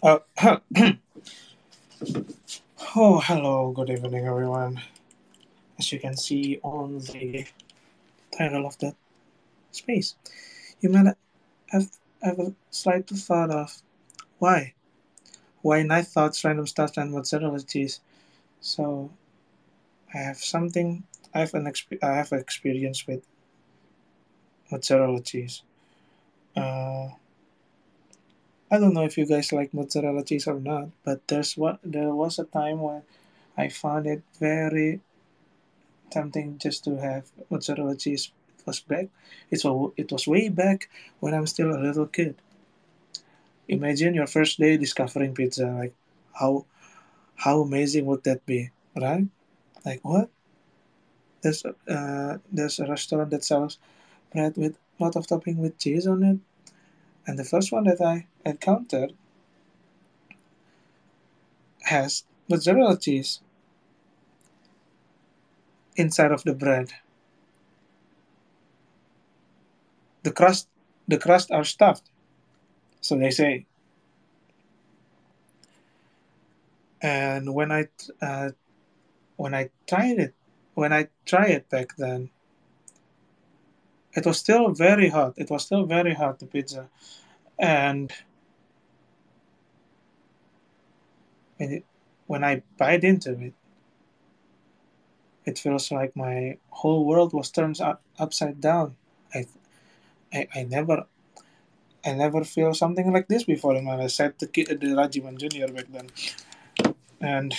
Uh, oh, hello, good evening, everyone. As you can see on the title of that space, you might have, have a slight thought of why? Why night thoughts, random stuff, and mozzarella cheese? So, I have something, I have experience with mozzarella cheese. Uh, I don't know if you guys like mozzarella cheese or not, but there was a time when I found it very tempting just to have mozzarella cheese. It was back. It was way back when I'm still a little kid. Imagine your first day discovering pizza. Like how amazing would that be, right? Like what? There's a restaurant that sells bread with a lot of topping with cheese on it, and the first one that I encountered has mozzarella cheese inside of the bread. The crust the crust are stuffed, so they say. And when I tried it, when I tried it back then, it was still very hot. It was still very hot, the pizza. And when, it, when I bite into it, it feels like my whole world was turned upside down. I, I never I never feel something like this before in my life. I said the Rajiman Junior back then, and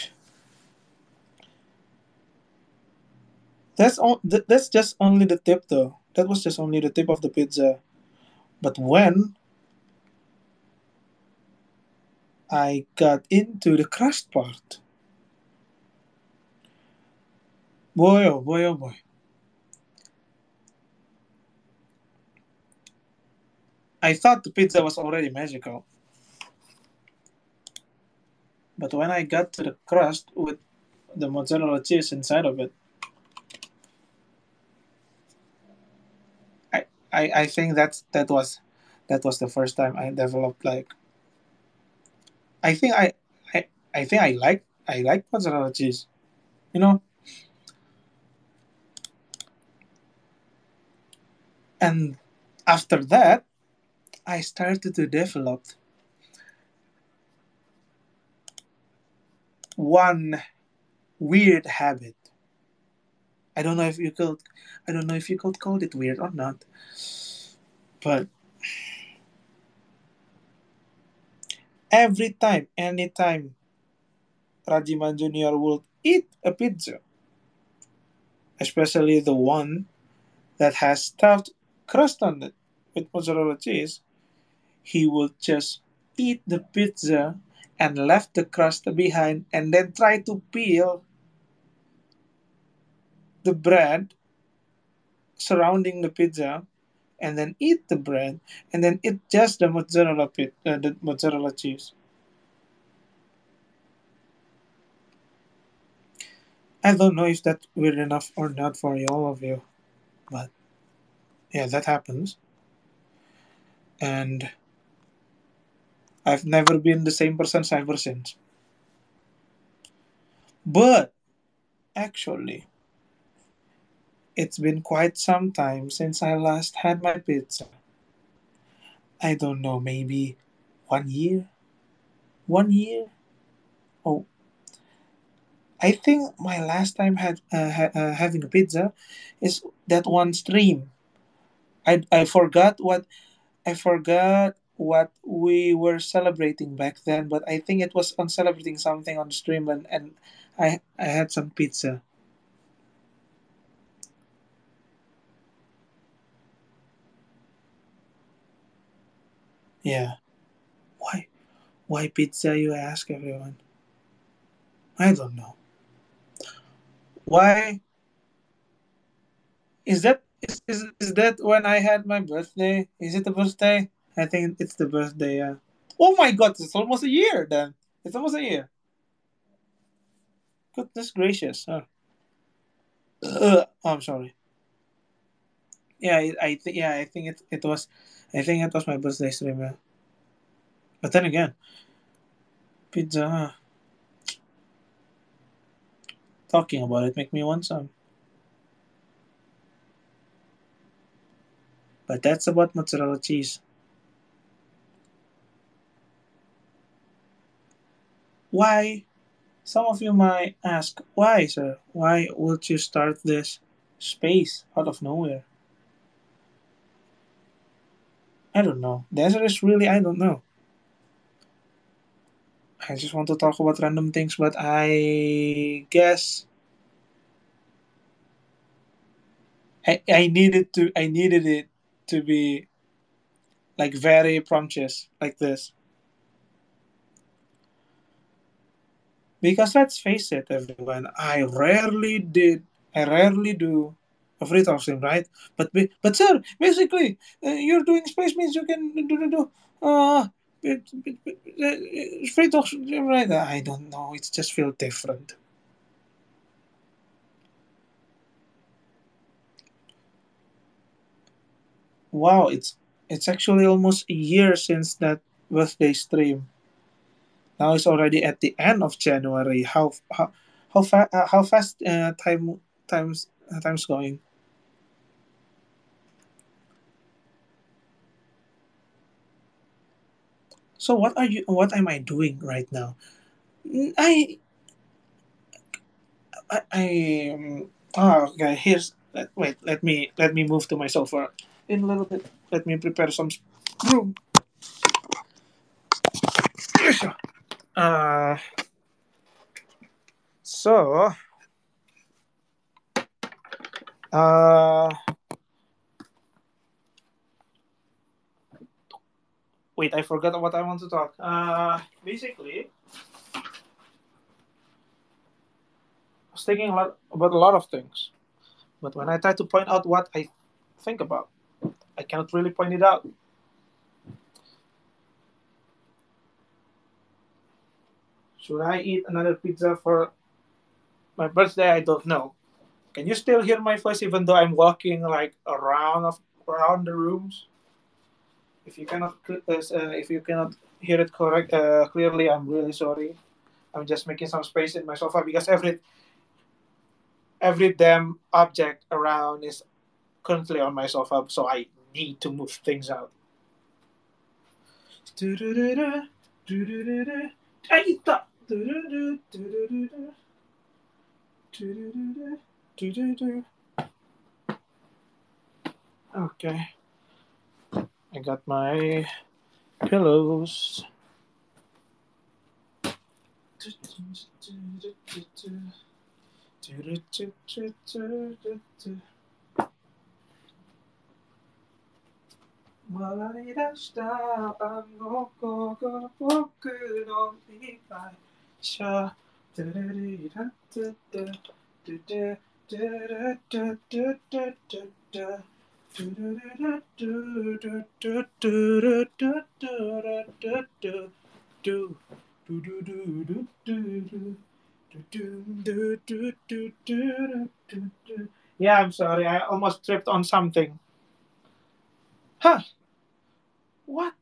that's just only the tip though. That was just only the tip of the pizza. But when I got into the crust part, boy oh boy oh boy, I thought the pizza was already magical. But when I got to the crust with the mozzarella cheese inside of it, I I think that was the first time I developed like I think I, I think I like mozzarella cheese, you know. And after that, I started to develop one weird habit. I don't know if you could I don't know if you could call it weird or not, but every time, anytime Rajiman Junior would eat a pizza, especially the one that has stuffed crust on it with mozzarella cheese, he would just eat the pizza and left the crust behind and then try to peel the bread surrounding the pizza and then eat the bread and then eat just the mozzarella cheese. I don't know if that's weird enough or not for all of you, but yeah, that happens. And I've never been the same person ever since. But actually, it's been quite some time since I last had my pizza. I don't know, maybe 1 year? 1 year? Oh, I think my last time having a pizza is that one stream. I forgot what we were celebrating back then, but I think it was on celebrating something on the stream, and I had some pizza. Yeah. Why? Why pizza? You ask everyone. I don't know. Why is that when I had my birthday? Is it the birthday? I think it's the birthday. Yeah. Oh my God! It's almost a year. Then it's almost a year. Goodness gracious. I'm sorry. Yeah, I think it was. I think it was my birthday stream. Yeah. But then again, Pizza. Talking about it make me want some. But that's about mozzarella cheese. Why? Some of you might ask, why, sir? Why would you start this space out of nowhere? I don't know. The answer is really I don't know. I just want to talk about random things, but I needed it to be like very promptuous like this. Because let's face it, everyone, I rarely do a free talk stream, right? But sir, basically, you're doing space means you can do free talk stream, right? I don't know. It just feels different. Wow, it's actually almost a year since that birthday stream. Now it's already at the end of January. How fast time's going? So what am I doing right now? Mm, okay. Wait. Let me move to my sofa in a little bit. Let me prepare some room. Yes. Uh, so uh, wait. I forgot what I want to talk. Basically, I was thinking a lot about a lot of things, but when I try to point out what I think about, I cannot really point it out. Should I eat another pizza for my birthday? I don't know. Can you still hear my voice even though I'm walking like around the rooms? If you cannot hear it clearly, I'm really sorry. I'm just making some space in my sofa because every damn object around is currently on my sofa, so I need to move things out. Aita! Okay, I got my pillows. Yeah, I'm sorry. I almost tripped on something. Huh? What?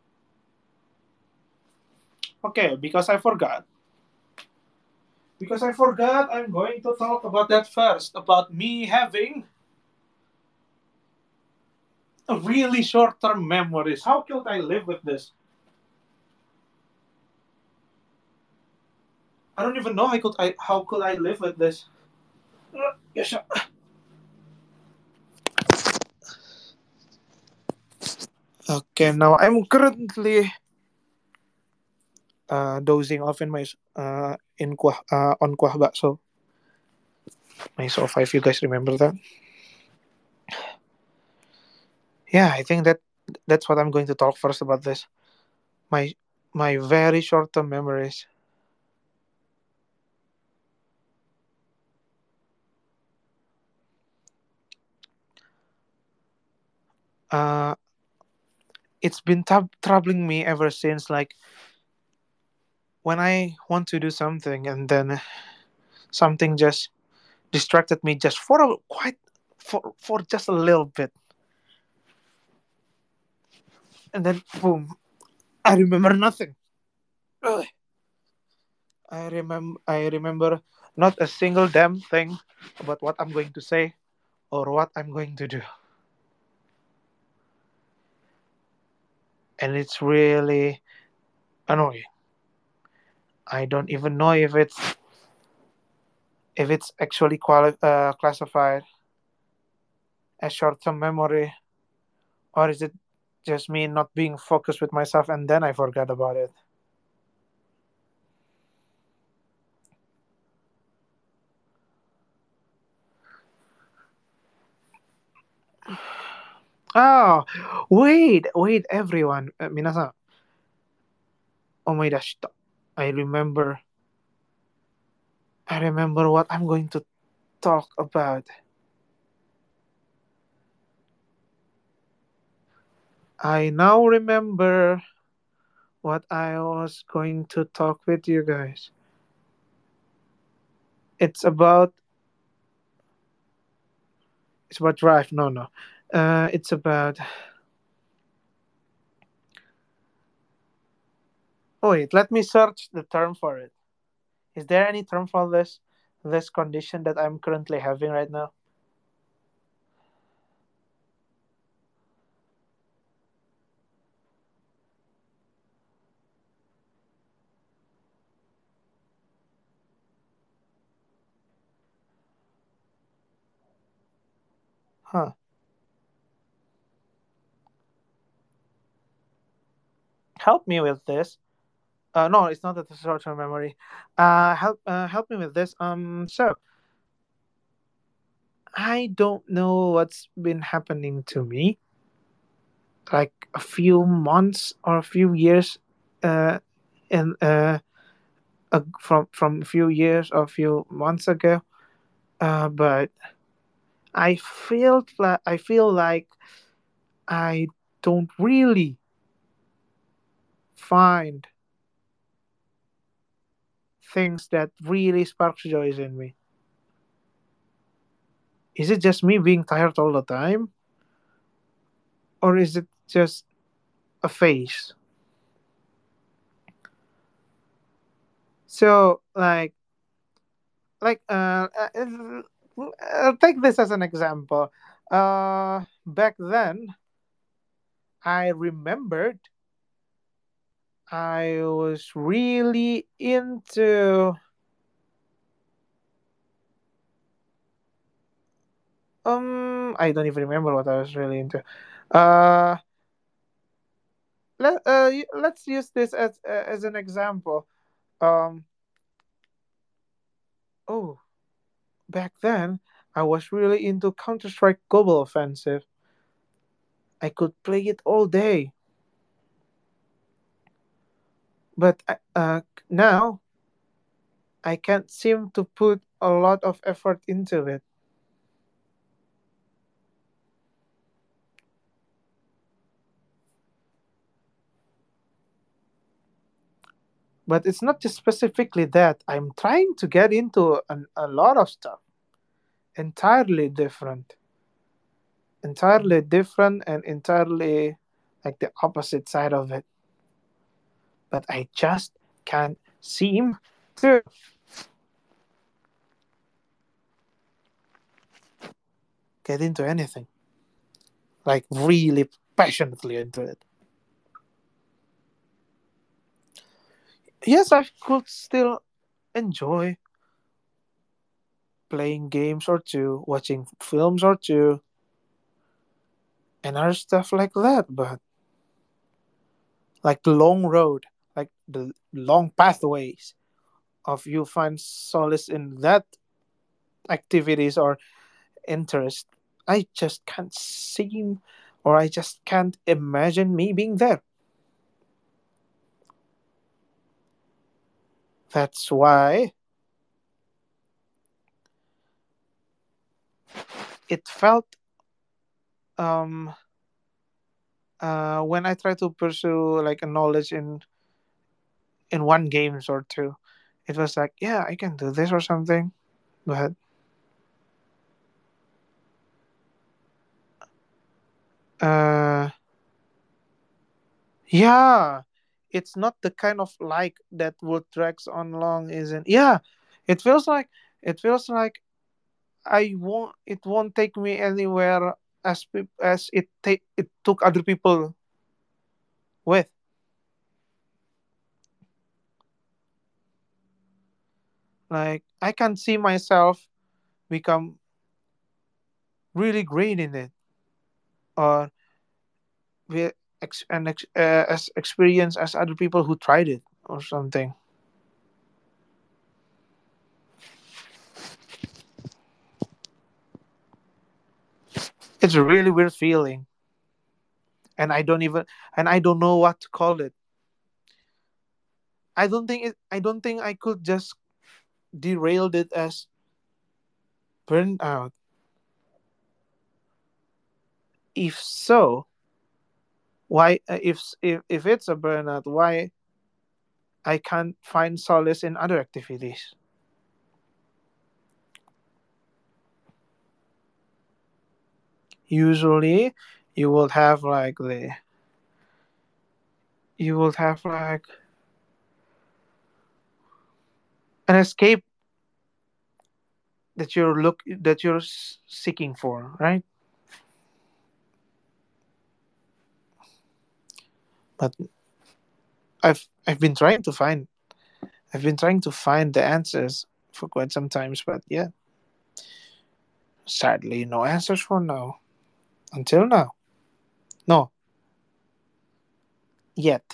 Okay, because I forgot. Because I forgot, I'm going to talk about that first. About me having a really short-term memories. How could I live with this? I don't even know how could I live with this. Yes. Okay, now I'm currently dozing off in on kuah bakso. My sofa, if you guys remember that. Yeah, I think that's what I'm going to talk first about this. My my very short-term memories. Uh, it's been troubling me ever since. Like when I want to do something and then something just distracted me just for a quite for just a little bit, and then boom, I remember nothing. Ugh. I remember not a single damn thing about what I'm going to say or what I'm going to do. And it's really annoying. I don't even know if it's actually classified as short-term memory, or is it just me not being focused with myself and then I forgot about it. Oh, wait, everyone. Minasan, omaidashita. I remember. I remember what I'm going to talk about. I now remember what I was going to talk with you guys. It's about it's about drive. No, no. It's about. Oh wait, let me search the term for it. Is there any term for this condition that I'm currently having right now? Huh. Help me with this. No, it's not a short-term memory. Help me with this. So I don't know what's been happening to me. Like a few months or a few years, uh, in from a few years or a few months ago. But I feel like I don't really find things that really sparks joy in me. Is it just me being tired all the time, or is it just a phase? So take this as an example. Back then, I remembered I was really into I don't even remember what I was really into. Uh, let's use this as an example. Um, oh, back then I was really into Counter Strike Global Offensive. I could play it all day, but now I can't seem to put a lot of effort into it. But it's not just specifically that. I'm trying to get into a lot of stuff, entirely different, and entirely like the opposite side of it. But I just can't seem to get into anything, like really passionately into it. Yes, I could still enjoy playing games or two, watching films or two, and other stuff like that. But like the long road, like the long pathways of you find solace in that activities or interest, I just can't seem or I just can't imagine me being there. That's why it felt um when I try to pursue like a knowledge in one games or two, it was like, yeah, I can do this or something. But uh yeah, it's not the kind of like that would drags on long, isn't? Yeah, it feels like it feels like it won't take me anywhere as it took other people with. Like I can see myself become really great in it, or with as experience as other people who tried it or something. It's a really weird feeling, and I don't know what to call it. I don't think I could just derailed it as burnout. If so, why if it's a burnout, why I can't find solace in other activities? Usually, you will have like the you will have like an escape that you're seeking for, right? But I've been trying to find I've been trying to find the answers for quite some times, but yeah, sadly, no answers for now until now. No, yet.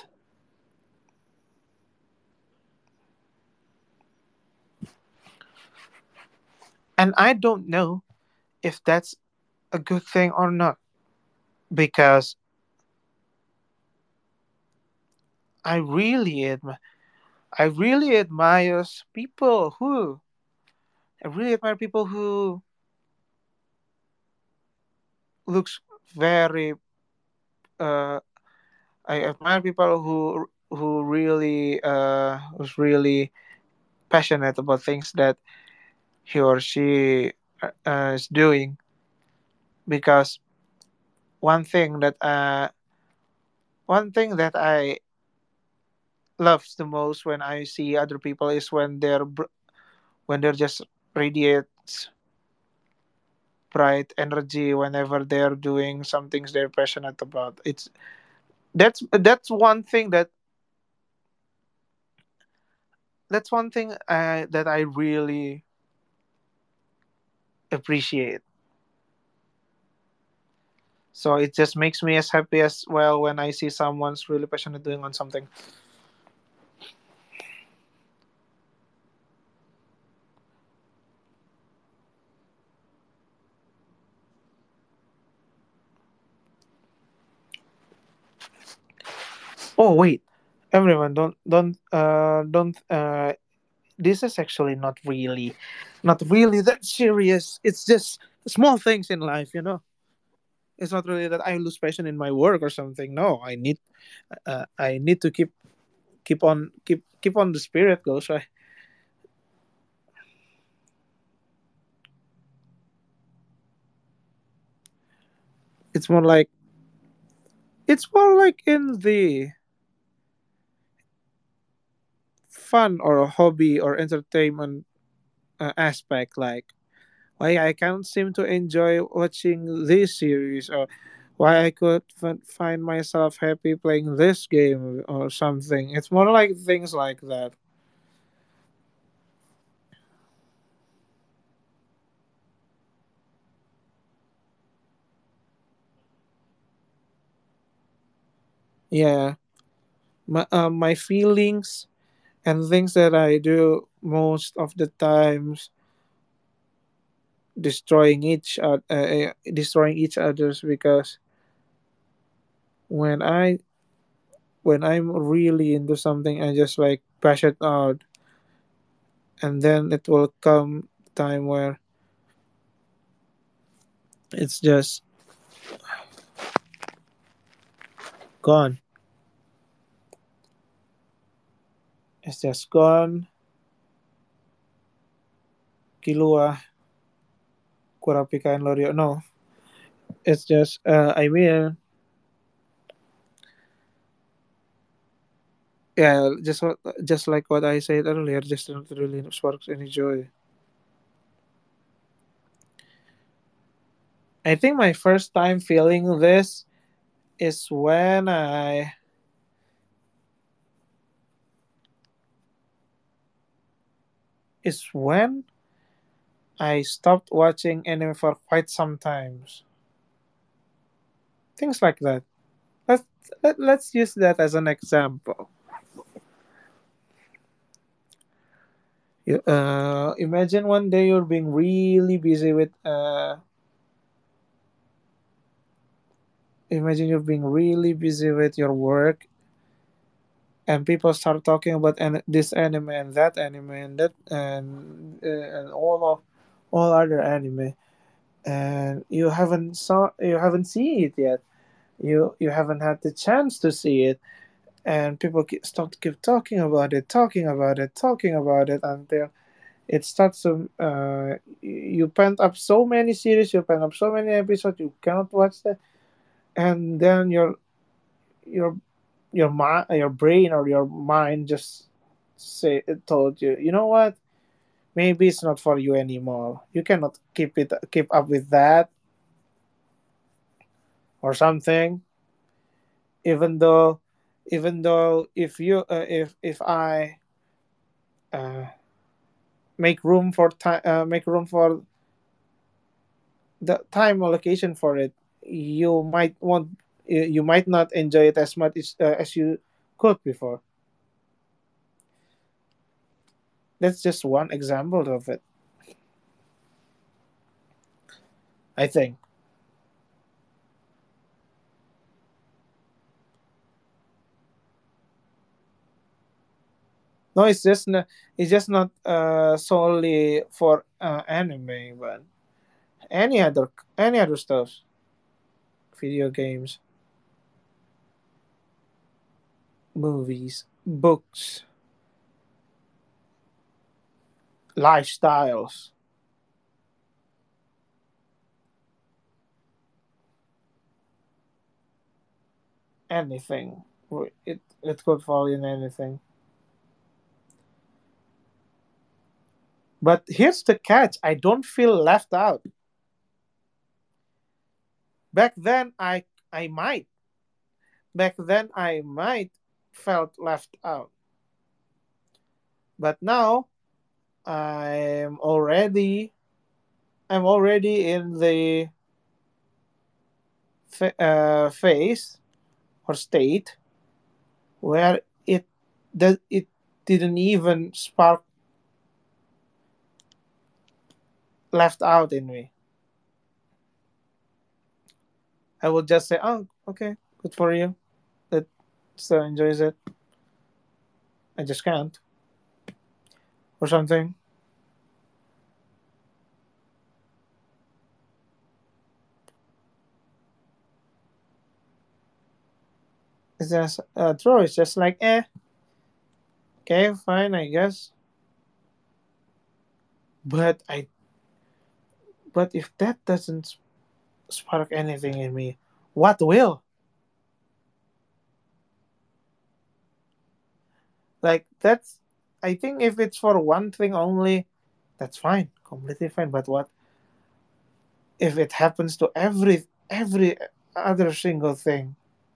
And I don't know if that's a good thing or not, because I really admire I really admires people who I really admire people who looks very uh I admire people who really who's really passionate about things that he or she is doing, because one thing that uh one thing that I loves the most when I see other people is when they're just radiates bright energy whenever they're doing some things they're passionate about. It's that's one thing that's one thing that I really appreciate. So it just makes me as happy as well when I see someone's really passionate doing on something. Oh wait, everyone, don't. This is actually not really that serious. It's just small things in life, you know. It's not really that I lose passion in my work or something. No, I need to keep on the spirit goes. Right. It's more like it's more like in the fun or hobby or entertainment aspect, like why I can't seem to enjoy watching this series, or why I could find myself happy playing this game or something. It's more like things like that. Yeah, my feelings and things that I do most of the times destroying each others, because when I when I'm really into something, I just like bash it out, and then it will come time where it's just gone. It's just gone. Kilua, Kurapika and Lorio. No, it's just I mean Yeah, just like what I said earlier, just not really sparks any joy. I think my first time feeling this is when I stopped watching anime for quite some times. Things like that. Let's let's use that as an example. Imagine one day you're being really busy with imagine you're being really busy with your work, and people start talking about this anime and that anime and that and all other anime, and you haven't seen it yet. You haven't had the chance to see it, and people keep talking about it, talking about it until it starts to you pent up so many series, you pent up so many episodes, you cannot watch that, and then your your brain or your mind just say it told you, you know what, maybe it's not for you anymore, you cannot keep up with that or something. even though even though if I uh, make room for the time allocation for it, you might not enjoy it as much as you could before. That's just one example of it, I think. No, it's just not solely for anime, but any other any other stuff, video games, movies, books, lifestyles, anything. It could fall in anything. But here's the catch: I don't feel left out. Back then, I might. Back then, I might felt left out. But now, I'm already I'm already in the phase or state where it didn't even spark left out in me. I would just say, "Oh, okay, good for you. That still enjoys it. I just can't," or something. It's just true. It's just like, okay, fine, I guess. But I but if that doesn't spark anything in me, what will? Like that's I think if it's for one thing only, that's fine, completely fine. But what if it happens to every other single thing?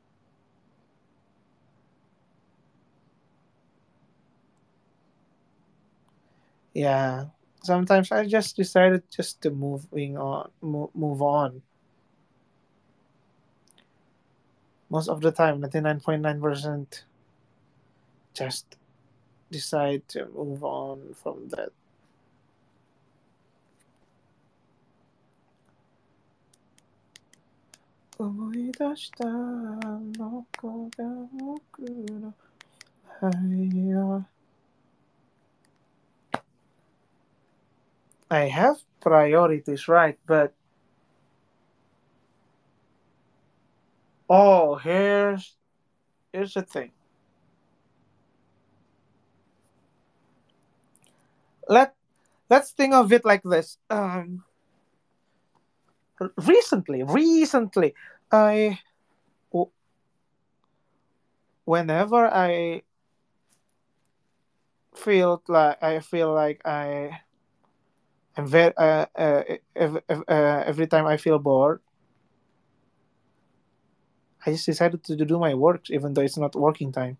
Yeah. Sometimes I just decided just to move on. Most of the time, 99.9%, just decide to move on from that. I have priorities, right? But oh, here's the thing. Let let's think of it like this. Recently, I w- whenever I I feel like I'm very every time I feel bored, I just decided to do my work even though it's not working time.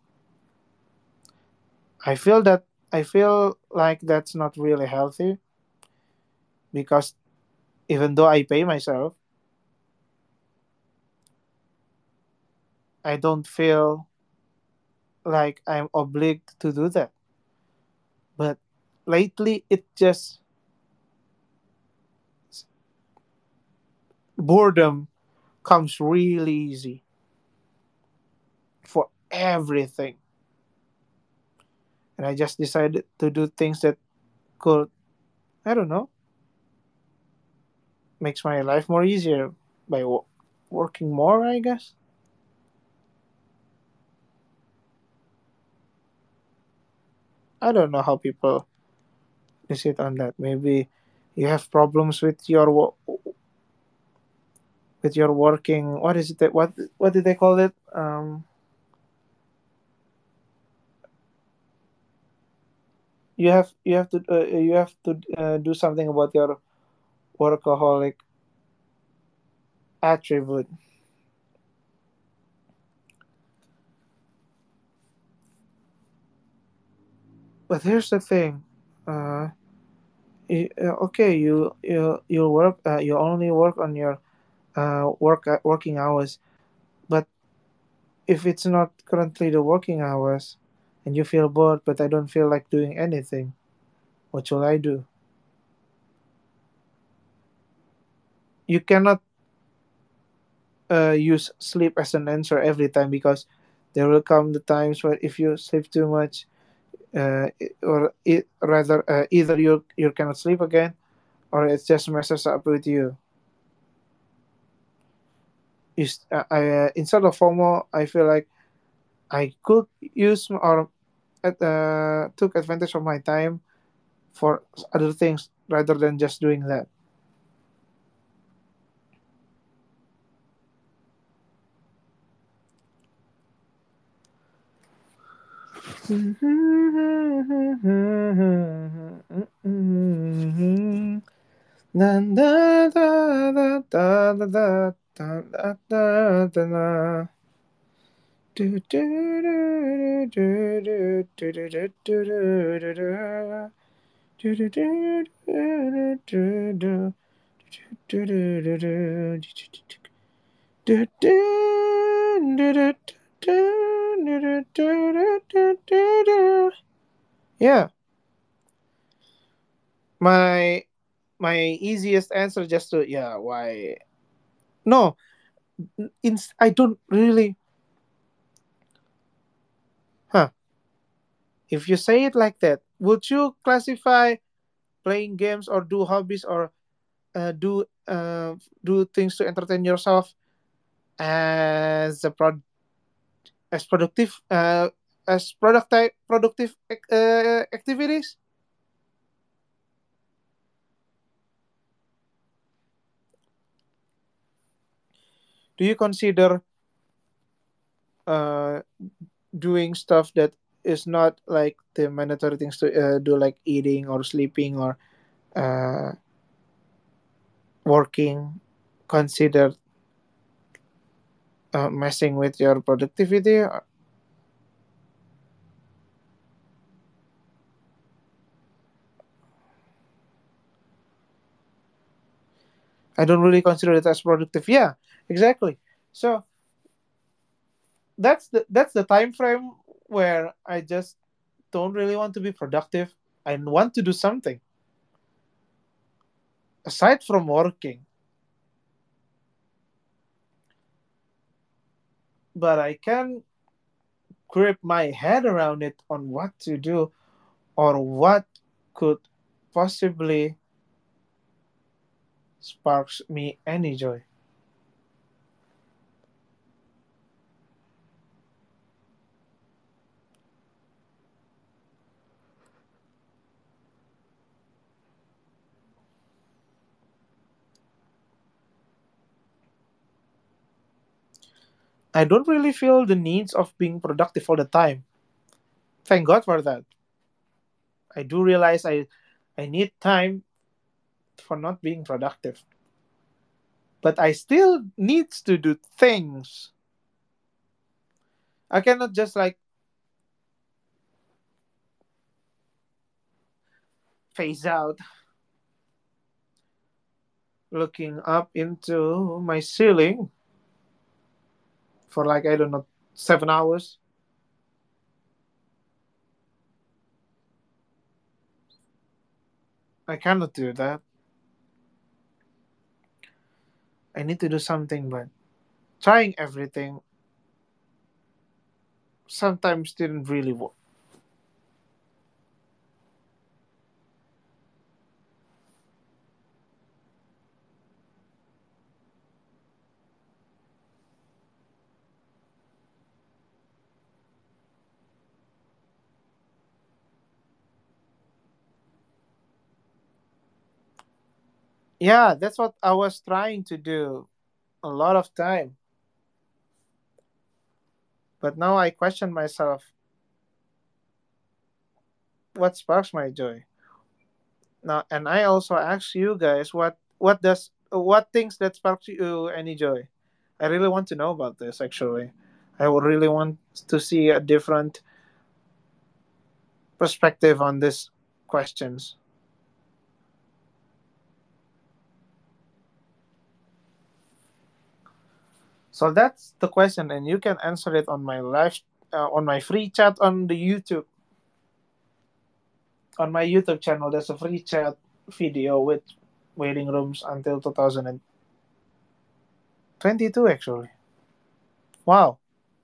I feel that I feel like that's not really healthy because even though I pay myself, I don't feel like I'm obliged to do that. But lately, it just boredom comes really easy for everything, and I just decided to do things that could, I don't know, makes my life more easier by working more, I guess. I don't know how people decide on that. Maybe you have problems with your with your working. What is it? That, what did they call it? You have to do something about your workaholic attribute. But here's the thing. Uh, okay, you work. You only work on your working hours. But if it's not currently the working hours, and you feel bored, but I don't feel like doing anything, what shall I do? You cannot use sleep as an answer every time because there will come the times where if you sleep too much, rather either you cannot sleep again or it just messes up with you. Instead of FOMO, I feel like I could use or took advantage of my time for other things rather than just doing that. Na, da, da, da, da, da, da, da, da, da, da. Do, do, do, do, do, do, do, do, do, do, do, do. Do, do, do, do, do, do, do, do, do, do. Do, do, do, do, do, do, do, do, do, do. Yeah, my my easiest answer just to yeah why no I don't really huh if you say it like that would you classify playing games or do hobbies or do things to entertain yourself as a as productive as productive activities? Do you consider uh, doing stuff that is not like the mandatory things to do, like eating or sleeping or uh, working, considered messing with your productivity? I don't really consider it as productive. Yeah, exactly. So that's the time frame where I just don't really want to be productive. I want to do something aside from working, but I can grip my head around it on what to do or what could possibly sparks me any joy. I don't really feel the needs of being productive all the time. Thank God for that. I do realize I need time for not being productive. But I still needs to do things. I cannot just like phase out looking up into my ceiling for like I don't know 7 hours. I cannot do that. I need to do something, but trying everything sometimes didn't really work. Yeah, that's what I was trying to do a lot of time. But now I question myself, what sparks my joy? Now, and I also ask you guys, what things that sparks you any joy? I really want to know about this. Actually, I would really want to see a different perspective on these questions. So that's the question, and you can answer it on my on my free chat on the YouTube, on my YouTube channel. There's a free chat video with waiting rooms until 2022. Actually, wow.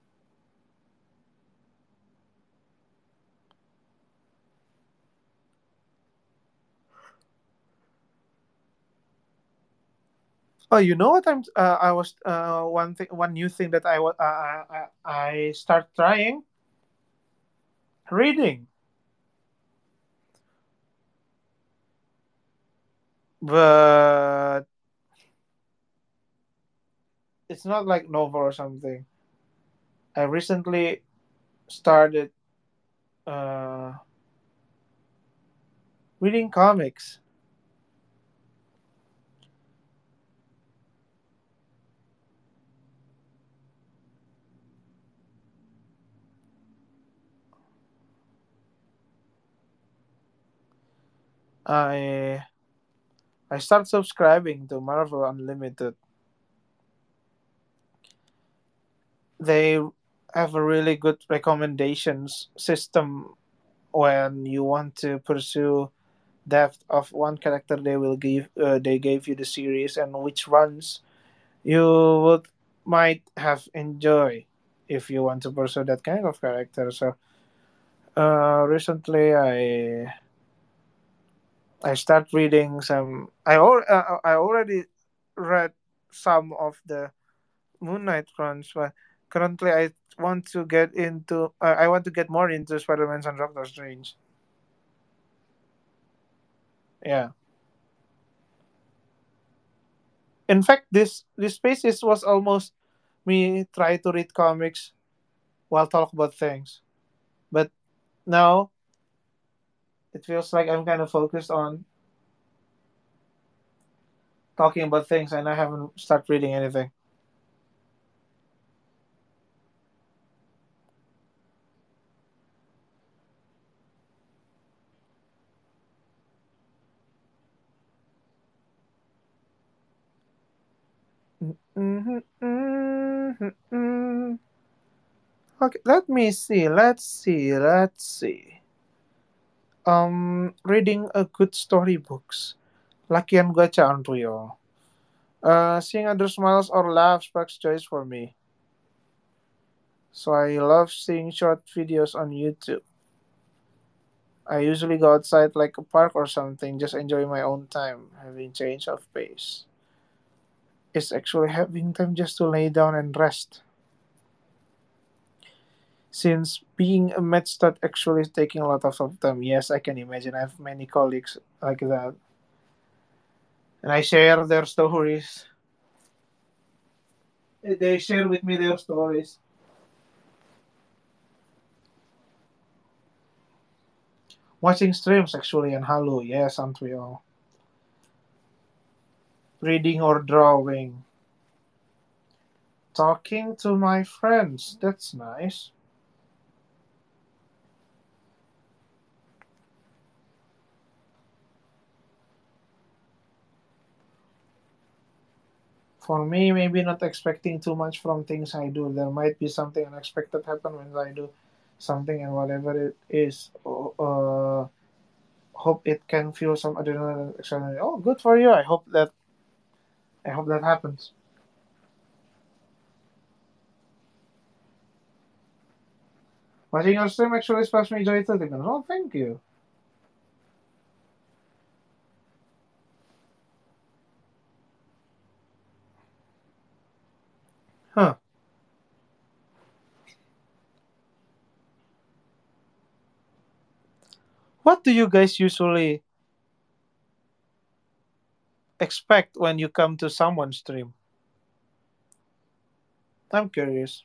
Oh, you know what I was one new thing that I start trying reading, but it's not like novel or something. I recently started uh, reading comics. I I start subscribing to Marvel Unlimited. They have a really good recommendations system when you want to pursue depth of one character. They gave you the series and which runs you would might have enjoy if you want to pursue that kind of character. So recently I start reading some. I already read some of the Moon Knight runs, but currently I want to get into. I want to get more into Spider-Man and Doctor Strange. Yeah. In fact, this space was almost me try to read comics while talk about things, but now it feels like I'm kind of focused on talking about things, and I haven't started reading anything. Mhm, mhm, mhm. Okay, let me see. Let's see. Let's see. Reading a good storybooks. Lakian gacha aren't real. Seeing others smiles or laugh sparks joy for me. So I love seeing short videos on YouTube. I usually go outside like a park or something, just enjoy my own time, having change of pace. It's actually having time just to lay down and rest. Since being a med stud actually is taking a lot of time, yes, I can imagine. I have many colleagues like that, and I share their stories. They share with me their stories. Watching streams actually and Halo, yes, aren't we all? Reading or drawing. Talking to my friends, that's nice. For me, maybe not expecting too much from things I do. There might be something unexpected happen when I do something, and whatever it is, hope it can feel some adrenaline and excitement. Oh, good for you! I hope that happens. Watching your stream actually sparks me joy too. Oh, thank you. Huh? What do you guys usually expect when you come to someone's stream? I'm curious.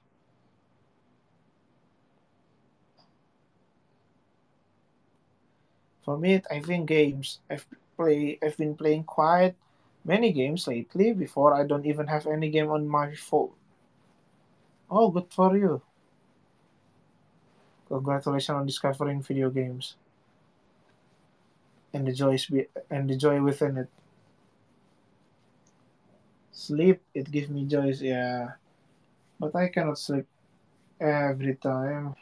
For me, I think games. I've been playing quite many games lately. Before I don't even have any game on my phone. Oh, good for you! Congratulations on discovering video games and and the joy within it. Sleep, it gives me joy. Yeah, but I cannot sleep every time.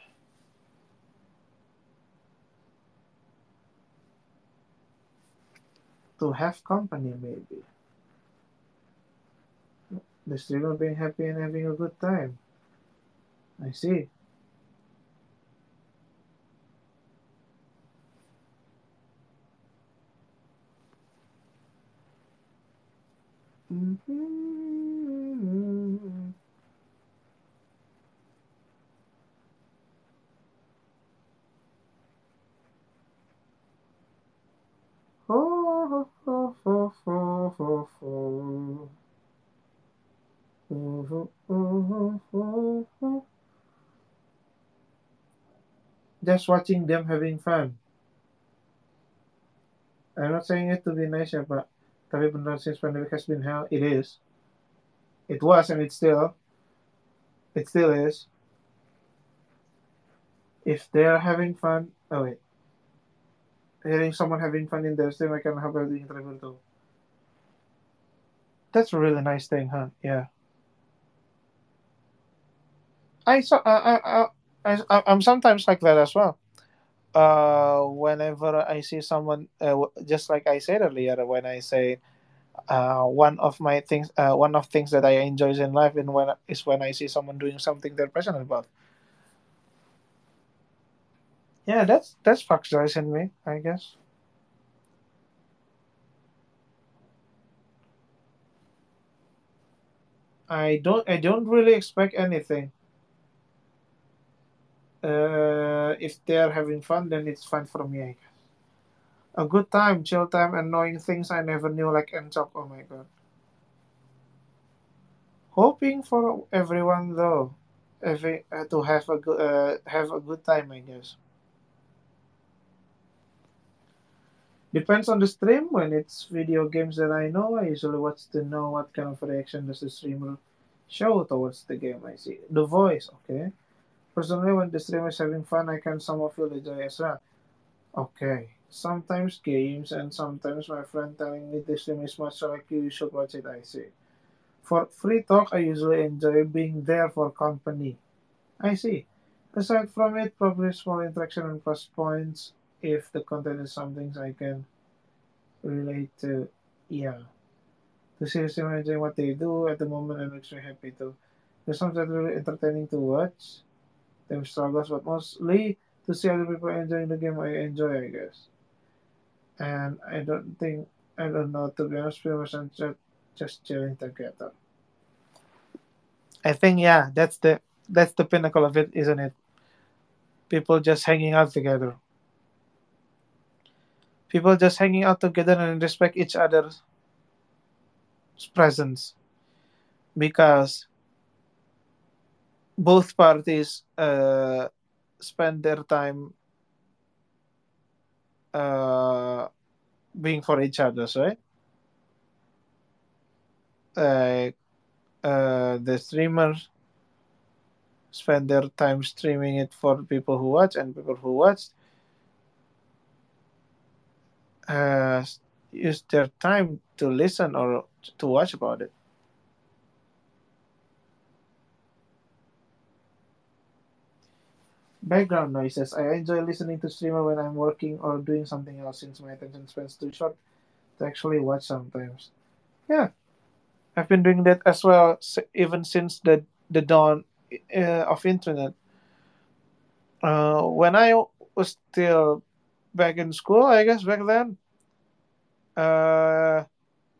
To have company, maybe. The streamer being happy and having a good time. I see. Mhm. Oh, oh, oh, oh, oh, oh. Oh, oh, oh, oh. Just watching them having fun. I'm not saying it to be nice, ya, but tapi benar since pandemic has been hell, it is. It was and it still is. If they're having fun, oh wait, hearing someone having fun in their stream, I can have everything travel too. That's a really nice thing, huh? Yeah. I saw. I'm sometimes like that as well. Whenever I see someone, just like I said earlier, when I say one of things that I enjoy in life, and when is when I see someone doing something they're passionate about. Yeah, that's sparks joy in me, I guess. I don't really expect anything. If they're having fun, then it's fun for me, I guess. A good time, chill time, and knowing things I never knew, like and talk. Oh my god. Hoping for everyone though, to have a good time, I guess. Depends on the stream. When it's video games that I know, I usually watch to know what kind of reaction does the streamer show towards the game. I see the voice. Okay. Personally, when the streamer is having fun, I can somehow feel the joy as well. Okay. Sometimes games and sometimes my friend telling me this stream is much like you should watch it. I see. For free talk, I usually enjoy being there for company. I see. Aside from it, probably small interaction and plus points if the content is something I can relate to. Yeah. To seriously enjoy what they do at the moment and makes me happy too. There's something really entertaining to watch. Them struggles, but mostly to see other people enjoying the game I enjoy, I guess. And I don't know, to be honest, pretty much I'm just chilling together. I think, yeah, that's the pinnacle of it, isn't it? People just hanging out together. People just hanging out together and respect each other's presence because both parties spend their time uh, being for each other, right? Like the streamers spend their time streaming it for people who watch, and people who watch uh, use their time to listen or to watch about it. Background noises. I enjoy listening to streamer when I'm working or doing something else since my attention span's too short to actually watch sometimes. Yeah, I've been doing that as well even since the dawn of internet. When I was still back in school, I guess back then, uh,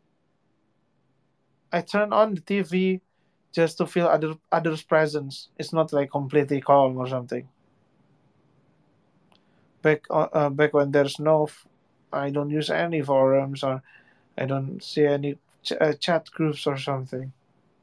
I turned on the TV just to feel others' presence. It's not like completely calm or something. Back when there's I don't use any forums or I don't see any chat groups or something.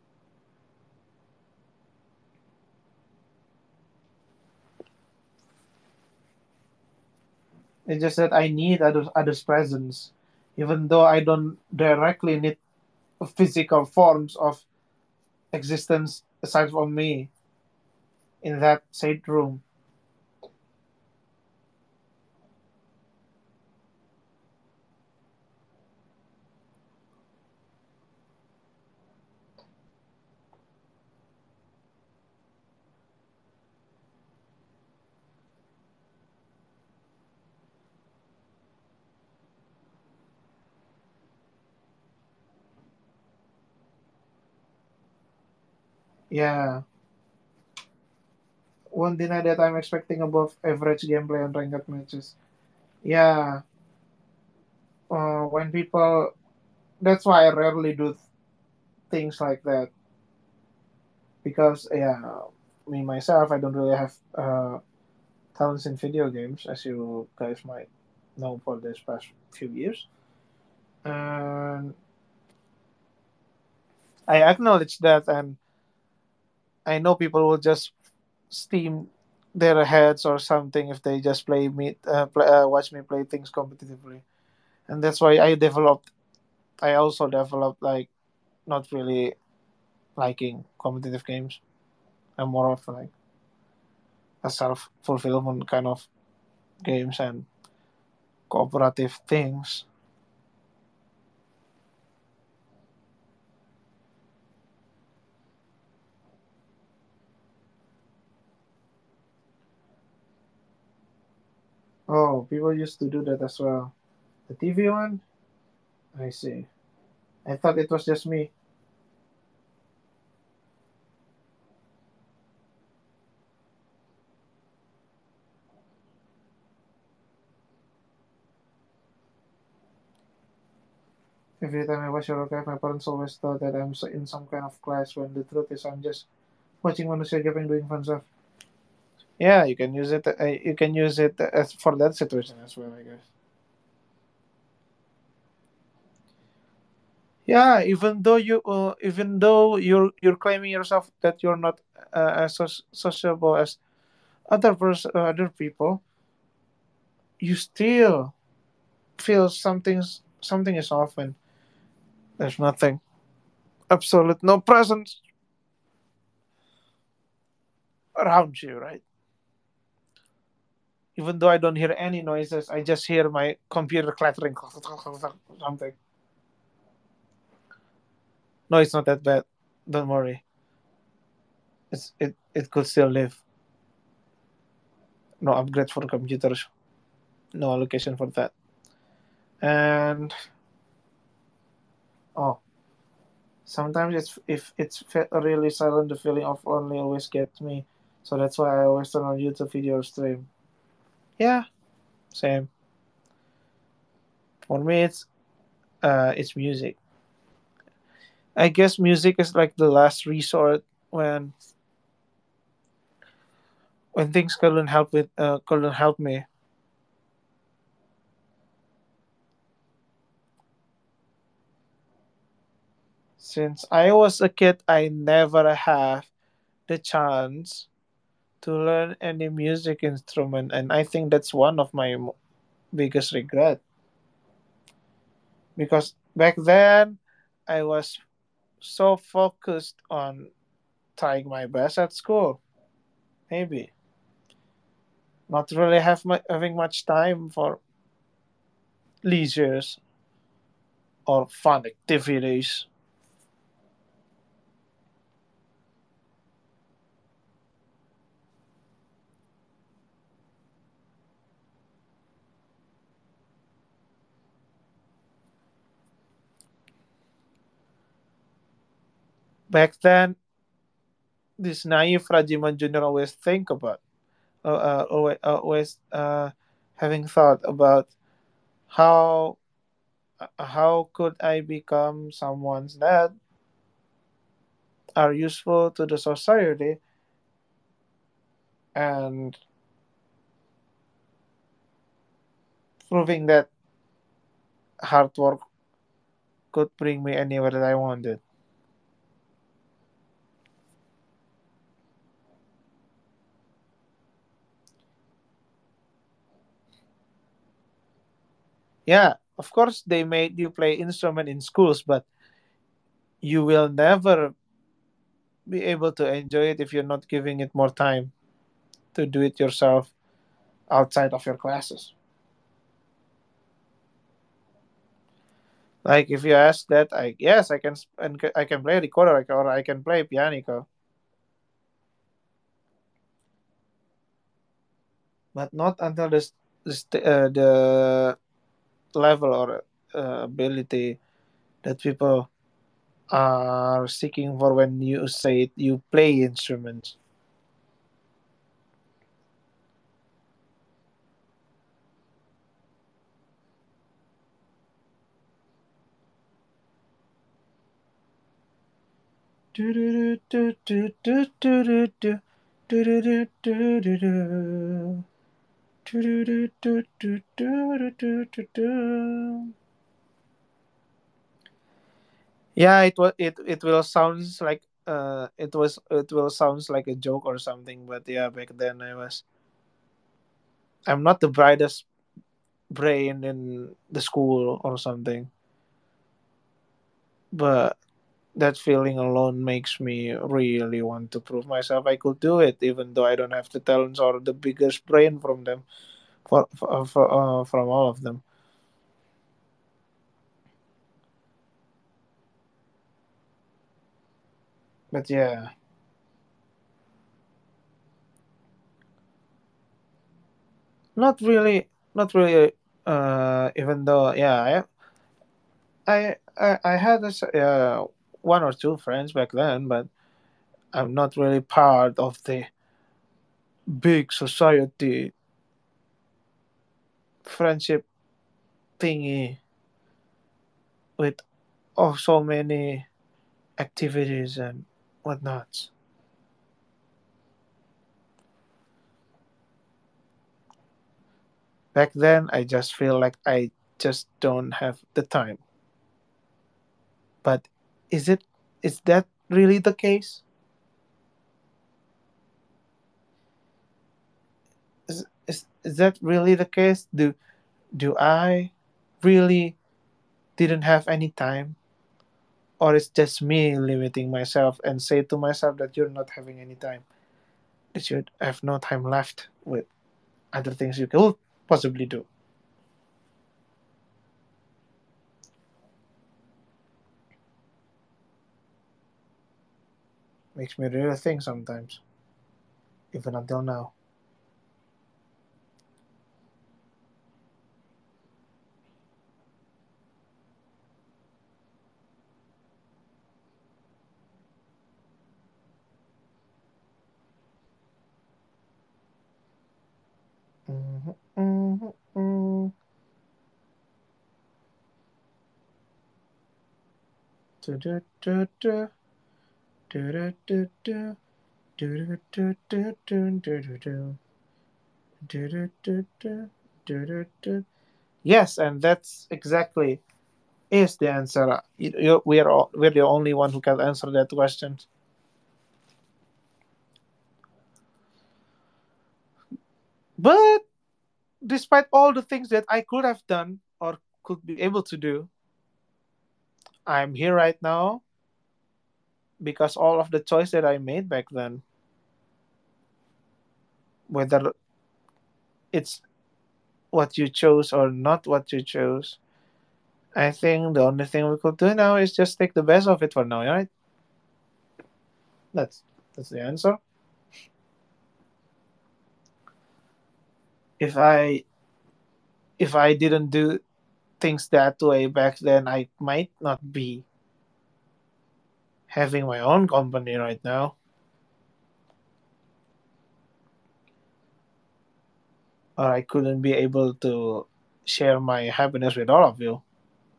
It's just that I need others' presence, even though I don't directly need physical forms of existence aside from me in that said room. Yeah, won't deny that I'm expecting above average gameplay on ranked matches. Yeah, when people, that's why I rarely do things like that because yeah, me myself, I don't really have talents in video games, as you guys might know for this past few years. And I acknowledge that, and I know people will just steam their heads or something if they just watch me play things competitively, and that's why I also developed like not really liking competitive games. I'm more of like a self fulfillment kind of games and cooperative things. Oh, people used to do that as well. The TV one? I see. I thought it was just me. Every time I watch Eurocap, my parents always thought that in some kind of class when the truth is I'm just watching Manusia Japang doing fun stuff. Yeah, you can use it. You can use it as for that situation as well, I guess. Yeah, even though you're claiming yourself that you're not as sociable as other people, you still feel something is off when there's nothing, absolute no presence around you, right? Even though I don't hear any noises, I just hear my computer clattering something. No, it's not that bad. Don't worry. It could still live. No upgrade for computers. No allocation for that. And oh, sometimes if it's really silent, the feeling of lonely always gets me. So that's why I always turn on YouTube video or stream. Yeah, same. For me, it's music. I guess music is like the last resort when things couldn't help me. Since I was a kid, I never had the chance to learn any music instrument, and I think that's one of my biggest regret, because back then I was so focused on trying my best at school. Maybe not really having much time for leisures or fun activities. Back then, this naive Rajiman Jr. always think about, always having thought about how how could I become someone's dad are useful to the society, and proving that hard work could bring me anywhere that I wanted. Yeah, of course they made you play instrument in schools, but you will never be able to enjoy it if you're not giving it more time to do it yourself outside of your classes. Like if you ask that, I yes, I can play recorder or I can play pianico, but not until the level or ability that people are seeking for when you say you play instruments. Yeah, it will sounds like it will sounds like a joke or something, but yeah, back then I'm not the brightest brain in the school or something, but that feeling alone makes me really want to prove myself I could do it, even though I don't have the talents or the biggest brain from them, from all of them. But yeah, not really, not really. Even though yeah, I had one or two friends back then, but I'm not really part of the big society friendship thingy with so many activities and whatnot. Back then, I just feel like I just don't have the time. But is it is that really the case? Is that really the case? Do I really didn't have any time, or it's just me limiting myself and say to myself that you're not having any time, that you have no time left with other things you could possibly do? Makes me really think sometimes, even until now. Mhm, mhm, mhm. Du-du-du-du, du-du-du-du, du-du-du-du-du-du-du-du, du-du-du-du, du-du-du. Yes, and that's exactly is the answer. We're the only one who can answer that question. But despite all the things that I could have done or could be able to do, I'm here right now because all of the choice that I made back then, whether it's what you chose or not what you chose, I think the only thing we could do now is just take the best of it for now, right? That's that's the answer. If I didn't do things that way back then, I might not be having my own company right now, or I couldn't be able to share my happiness with all of you.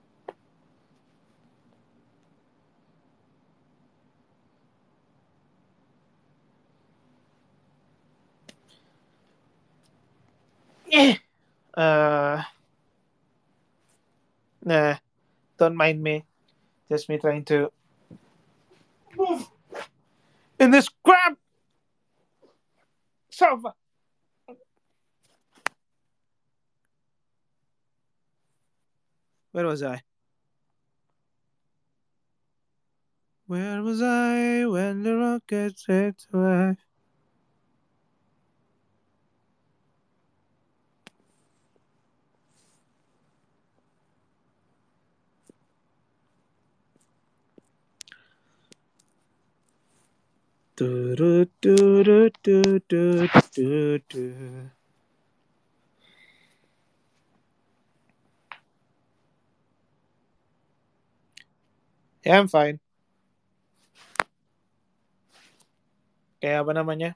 Yeah. Uh, nah, don't mind me. Just me trying to move in this crap sofa. Where was I? Where was I when the rocket said to life? Do, do, do, do, do, do, do, do. Yeah, I'm fine. Kaya apa namanya?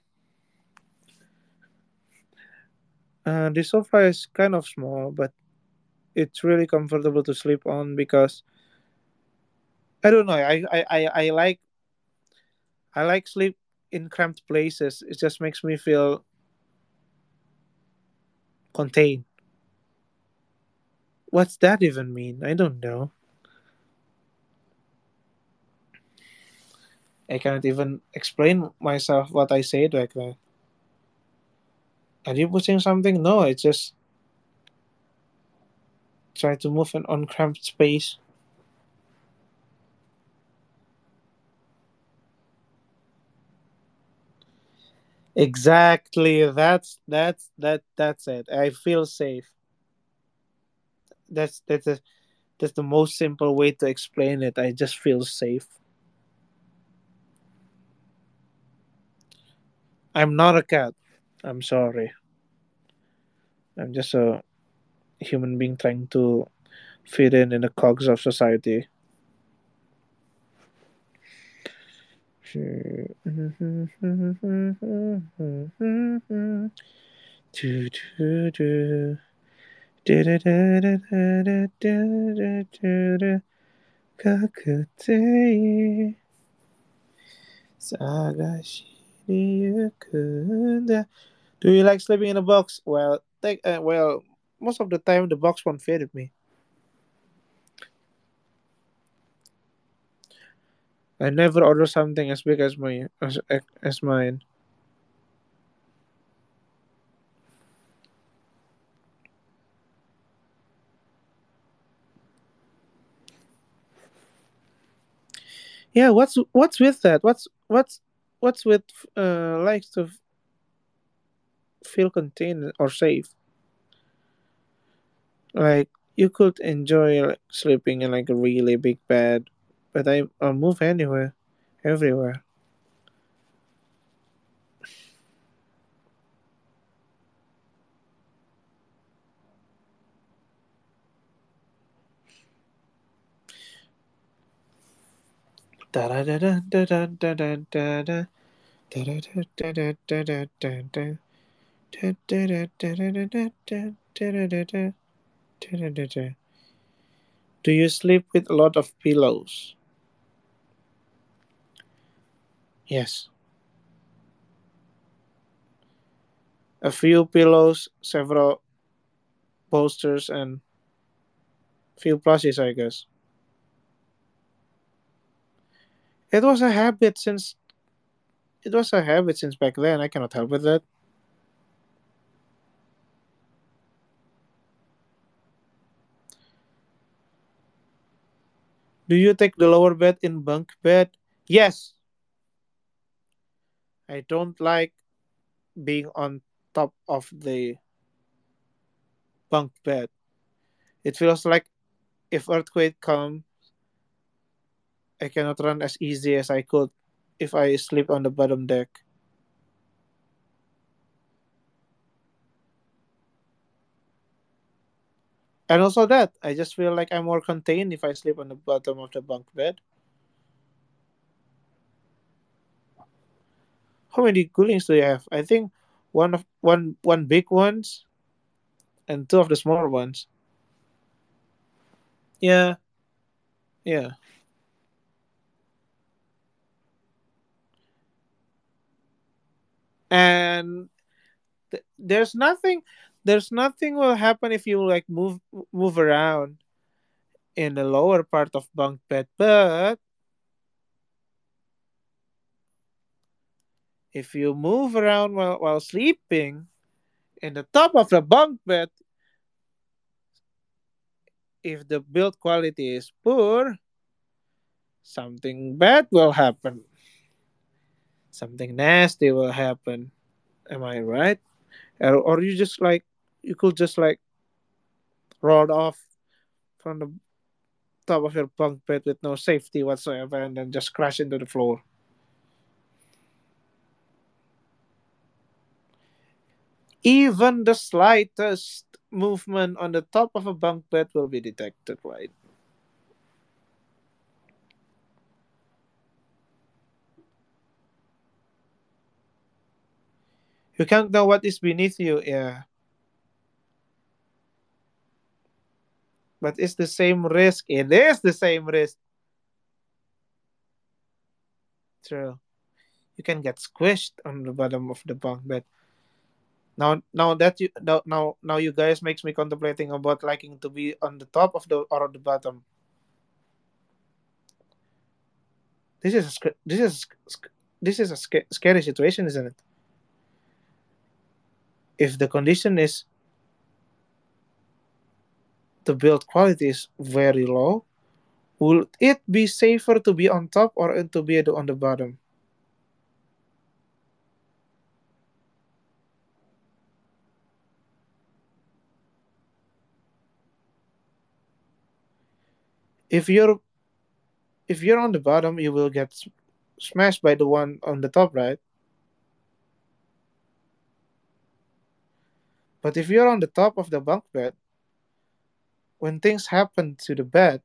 This sofa is kind of small, but it's really comfortable to sleep on because I don't know. I like sleep in cramped places. It just makes me feel contained. What's that even mean? I don't know. I cannot even explain myself what I said back then. Are you pushing something? No, I just try to move in uncramped space. Exactly. That's it. I feel safe. That's the most simple way to explain it. I just feel safe. I'm not a cat. I'm sorry. I'm just a human being trying to fit in the cogs of society. Do you like sleeping in a box? Well, most of the time the box won't fit me. I never order something as big as as mine. Yeah, what's with that? What's with likes to feel contained or safe? Like you could enjoy like, sleeping in like a really big bed, but I'll move anywhere, everywhere. Do you sleep with a lot of pillows? Yes. A few pillows, several bolsters, and few plushies, I guess. It was a habit since it was a habit since back then. I cannot help with that. Do you take the lower bed in bunk bed? Yes. I don't like being on top of the bunk bed. It feels like if earthquake comes, I cannot run as easy as I could if I sleep on the bottom deck. And also that I just feel like I'm more contained if I sleep on the bottom of the bunk bed. How many coolings do you have? I think one big ones and two of the smaller ones. Yeah, yeah. And there's nothing will happen if you like move around in the lower part of bunk bed, but if you move around while sleeping in the top of the bunk bed, if the build quality is poor, something bad will happen. Something nasty will happen. Am I right? Or you just like you could just like roll off from the top of your bunk bed with no safety whatsoever and then just crash into the floor. Even the slightest movement on the top of a bunk bed will be detected, right? You can't know what is beneath you, yeah. But it's the same risk. It is the same risk. True. You can get squished on the bottom of the bunk bed. Now you guys makes me contemplating about liking to be on the top of the or the bottom. This is a this is a scary situation, isn't it? If the condition is the build quality is very low, would it be safer to be on top or to be on the bottom? If you're on the bottom, you will get smashed by the one on the top, right? But if you're on the top of the bunk bed, when things happen to the bed,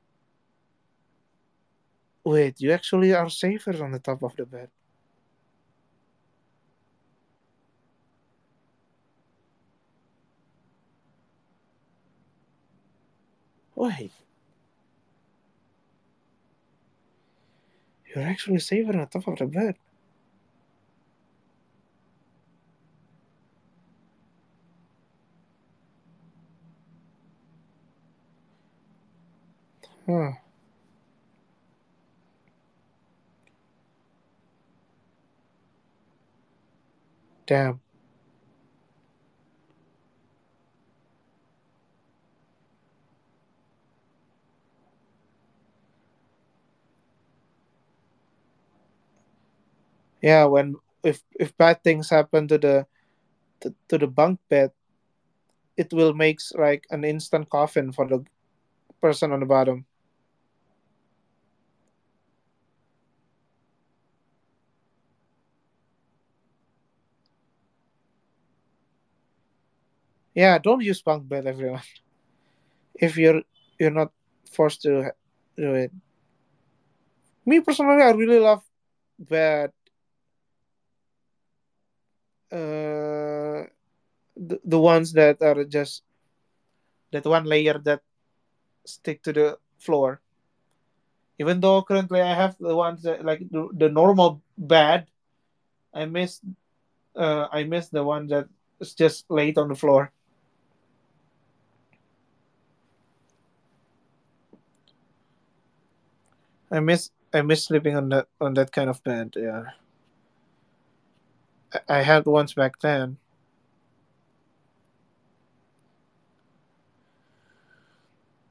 wait, you actually are safer on the top of the bed. Wait, you're actually safer on the top of the bed. Huh. Damn. Yeah, when if bad things happen to the bunk bed, it will makes like an instant coffin for the person on the bottom. Yeah, don't use bunk bed, everyone. If you're not forced to do it. Me personally, I really love bed. The ones that are just that one layer that stick to the floor. Even though currently I have the ones that like the normal bed, I miss I miss the one that is just laid on the floor. I miss sleeping on that kind of bed. Yeah, I had once back then.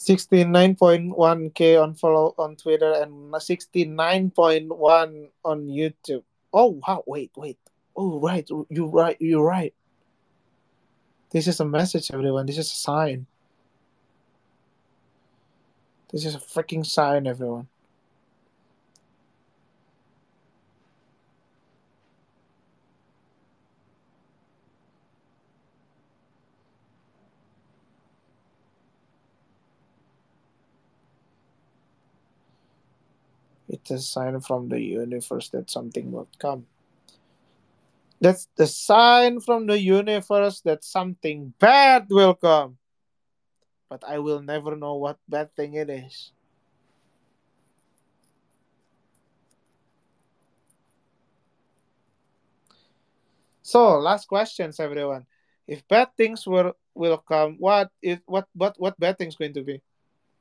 69.1K on follow on Twitter and 69.1 on YouTube. Oh wow! Wait. Oh right, you're right. This is a message, everyone. This is a sign. This is a freaking sign, everyone. It's a sign from the universe that something will come. That's the sign from the universe that something bad will come. But I will never know what bad thing it is. So, last questions, everyone. If bad things will come, what bad things going to be?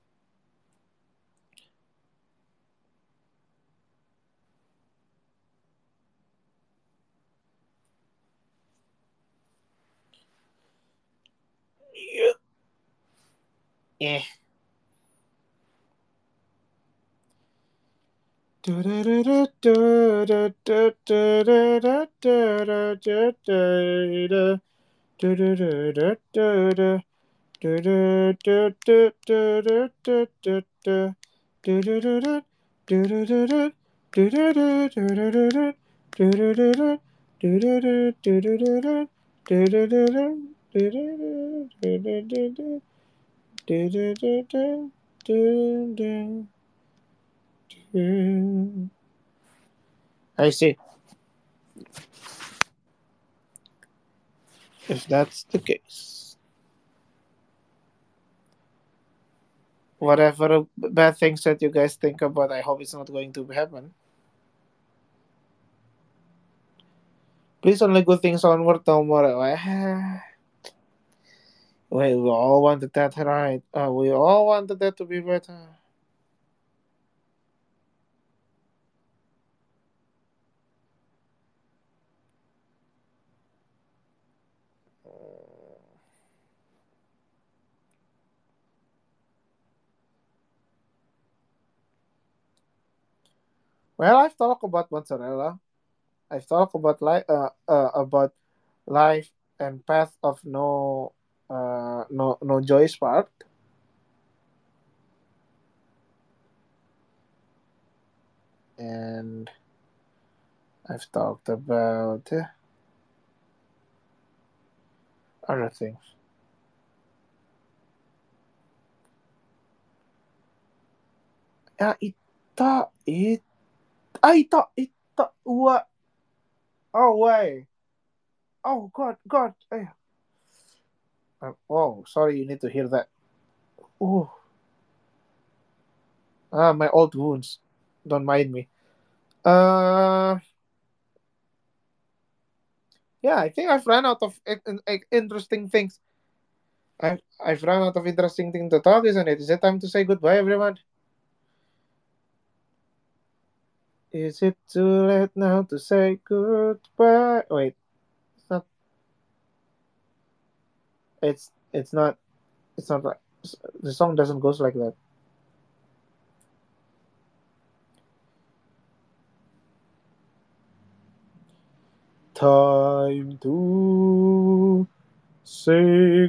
Yeah. I see. If that's the case, whatever bad things that you guys think about, I hope it's not going to happen. Please only good things onward tomorrow. We all wanted that, right? We all wanted that to be better. Well, I've talked about mozzarella. I've talked about life and path of no joy spark, and I've talked about other things. Yeah, it what? Oh wait. Oh God. Oh, sorry. You need to hear that. Oh, my old wounds. Don't mind me. Uh, yeah. I think I've run out of interesting things. I've run out of interesting things to talk, isn't it? Is it time to say goodbye, everyone? Is it too late now to say goodbye? Wait, it's not. It's not. It's not like the song doesn't goes like that. Time to say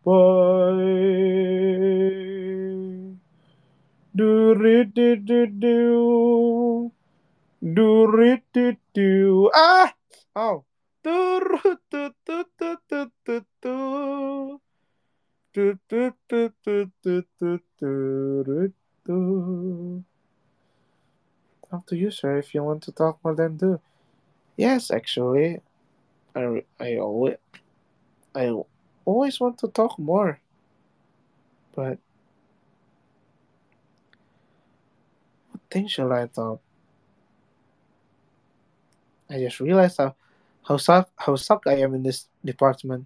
goodbye. Do do do do do do do. Ah! Oh. Do do do do do do do. Do, do, do, do, do, do, do, do. Up to you, sir, if you want to talk more than do. Yes, actually, I, I always I always want to talk more, but what thing shall I talk? I just realized how suck I am in this department.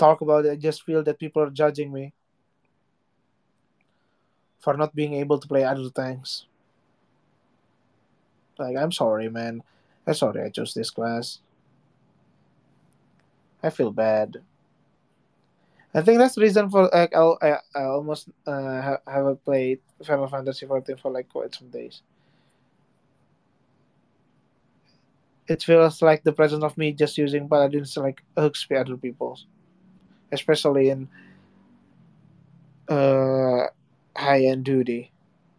talk about it, I just feel that people are judging me for not being able to play other things. Like, I'm sorry, man. I'm sorry I chose this class. I feel bad. I think that's the reason for like I almost haven't played Final Fantasy 14 for like quite some days. It feels like the presence of me just using paladins like hooks me other people, especially in uh high end duty.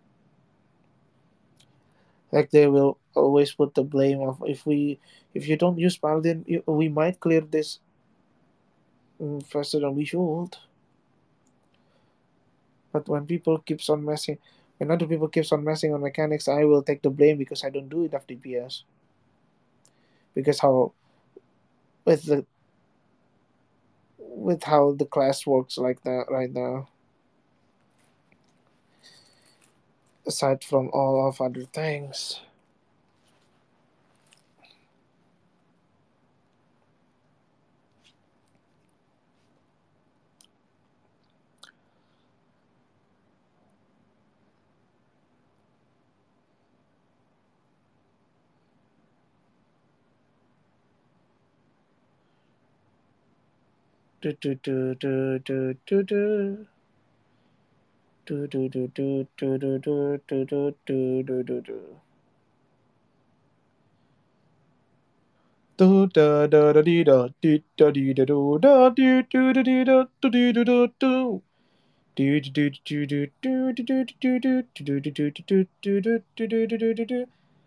Like they will always put the blame of if you don't use paladin, we might clear this faster than we should. But when other people keeps on messing on mechanics, I will take the blame because I don't do enough DPS. Because how with the with how the class works like that right now, aside from all of other things. Do do do do do do do. Do do do do do do do do do do do do do. Do da da da dee da dee da dee da do da dee do da dee da do dee do do do. Do do do do do do do do do do do do do do do do do do do do.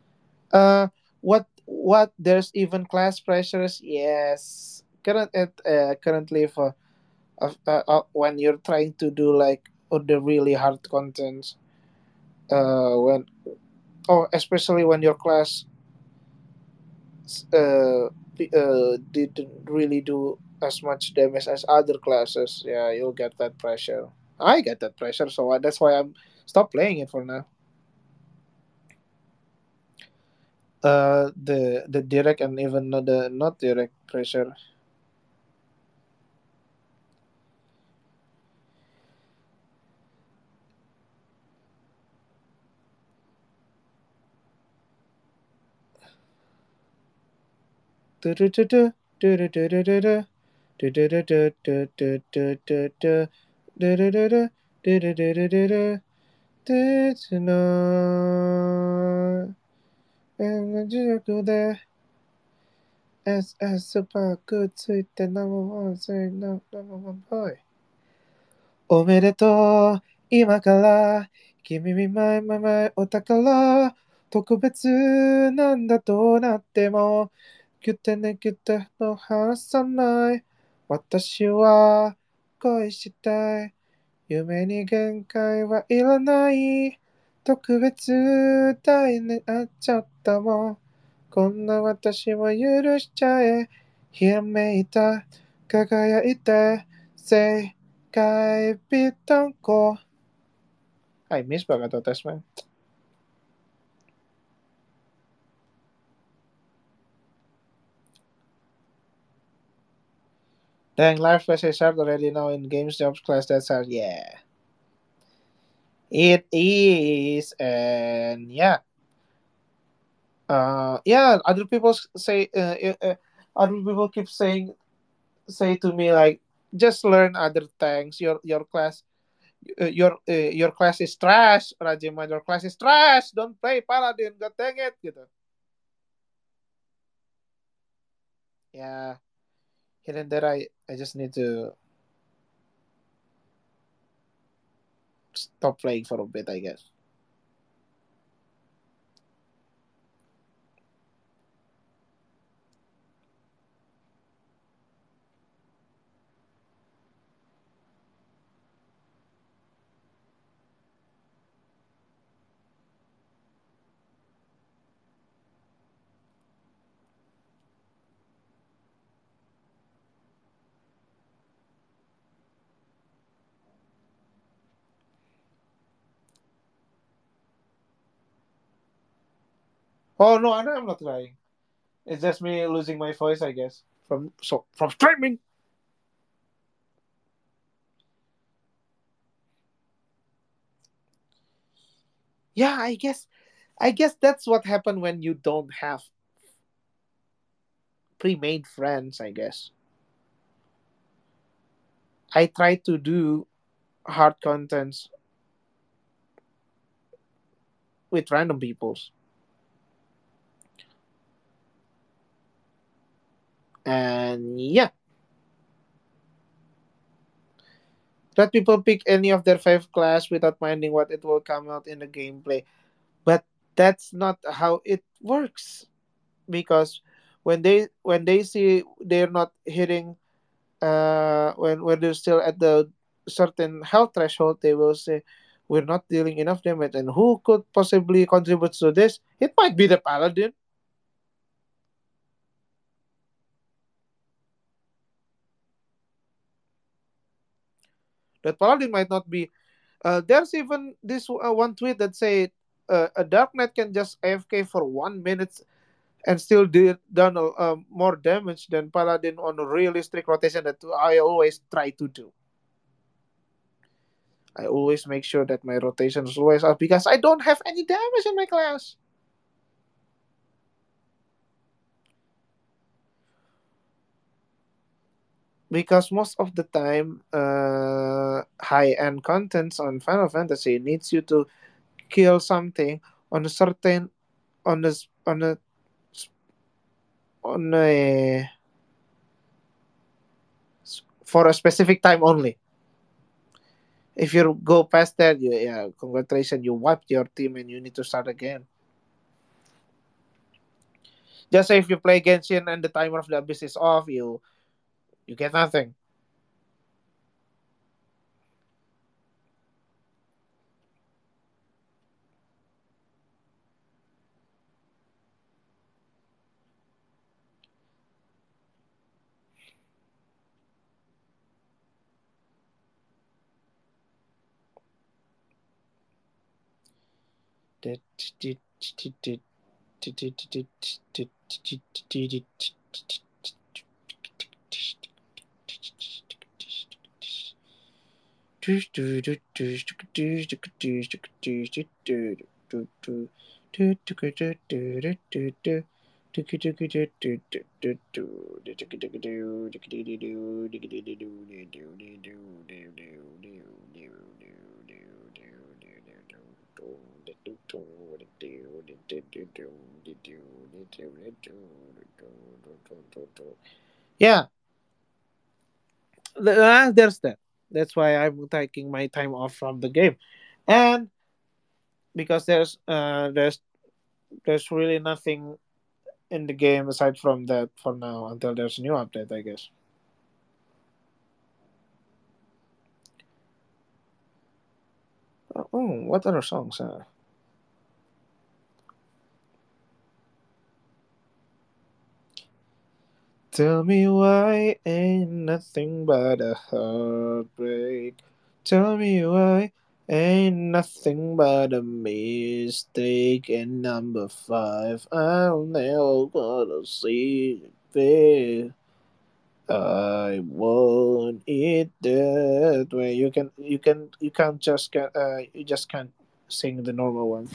What? There's even class pressures. Yes. Currently for when you're trying to do like the really hard contents. When especially when your class didn't really do as much damage as other classes. Yeah, you'll get that pressure. I get that pressure, so that's why I'm stop playing it for now. The direct and even the not direct pressure. SS スーパーくっついてナンバーワン、セイナンバーワンボーイ。おめでとう、今から、君見舞いままいお宝、特別なんだとなっても、ギュテネギュテの離さない。私は恋したい。夢に限界はいらない。特別大になっちゃったもん。こんな私も許しちゃえ。ひらめいた、輝いて、世界ぴったんこ。Ay, miss banget to tes, man. Dang, life class is hard already now in games jobs class that's hard. Yeah. It is, and yeah. Yeah, other people say, other people keep say to me like, just learn other things. Your class, your class is trash, Rajiman. Your class is trash. Don't play Paladin. God dang it, gitu. Yeah, here and there, I just need to stop playing for a bit, I guess. Oh no, I'm not trying. It's just me losing my voice, I guess, from streaming. Yeah, I guess that's what happened when you don't have pre-made friends, I guess. I try to do hard contents with random peoples. And yeah, let people pick any of their five class without minding what it will come out in the gameplay. But that's not how it works, because when they see they're not hitting, when they're still at the certain health threshold, they will say we're not dealing enough damage, and who could possibly contribute to this? It might be the paladin. That paladin might not be. There's even this one tweet that said a dark knight can just AFK for 1 minute and still done more damage than paladin on a realistic rotation that I always try to do. I always make sure that my rotation is always up because I don't have any damage in my class. Because most of the time, high end contents on Final Fantasy needs you to kill something on a certain on a s- on a for a specific time only. If you go past that, yeah, congratulations, you wiped your team and you need to start again. Just say if you play Genshin and the timer of the abyss is off, you get nothing. Yeah, there's that. That's why I'm taking my time off from the game, and because there's really nothing in the game aside from that for now until there's a new update, I guess. Oh, what other songs? Tell me why ain't nothing but a heartbreak. Tell me why ain't nothing but a mistake. And number five, I'll never gonna see it there. I want it that way. You can't just you just can't sing the normal one.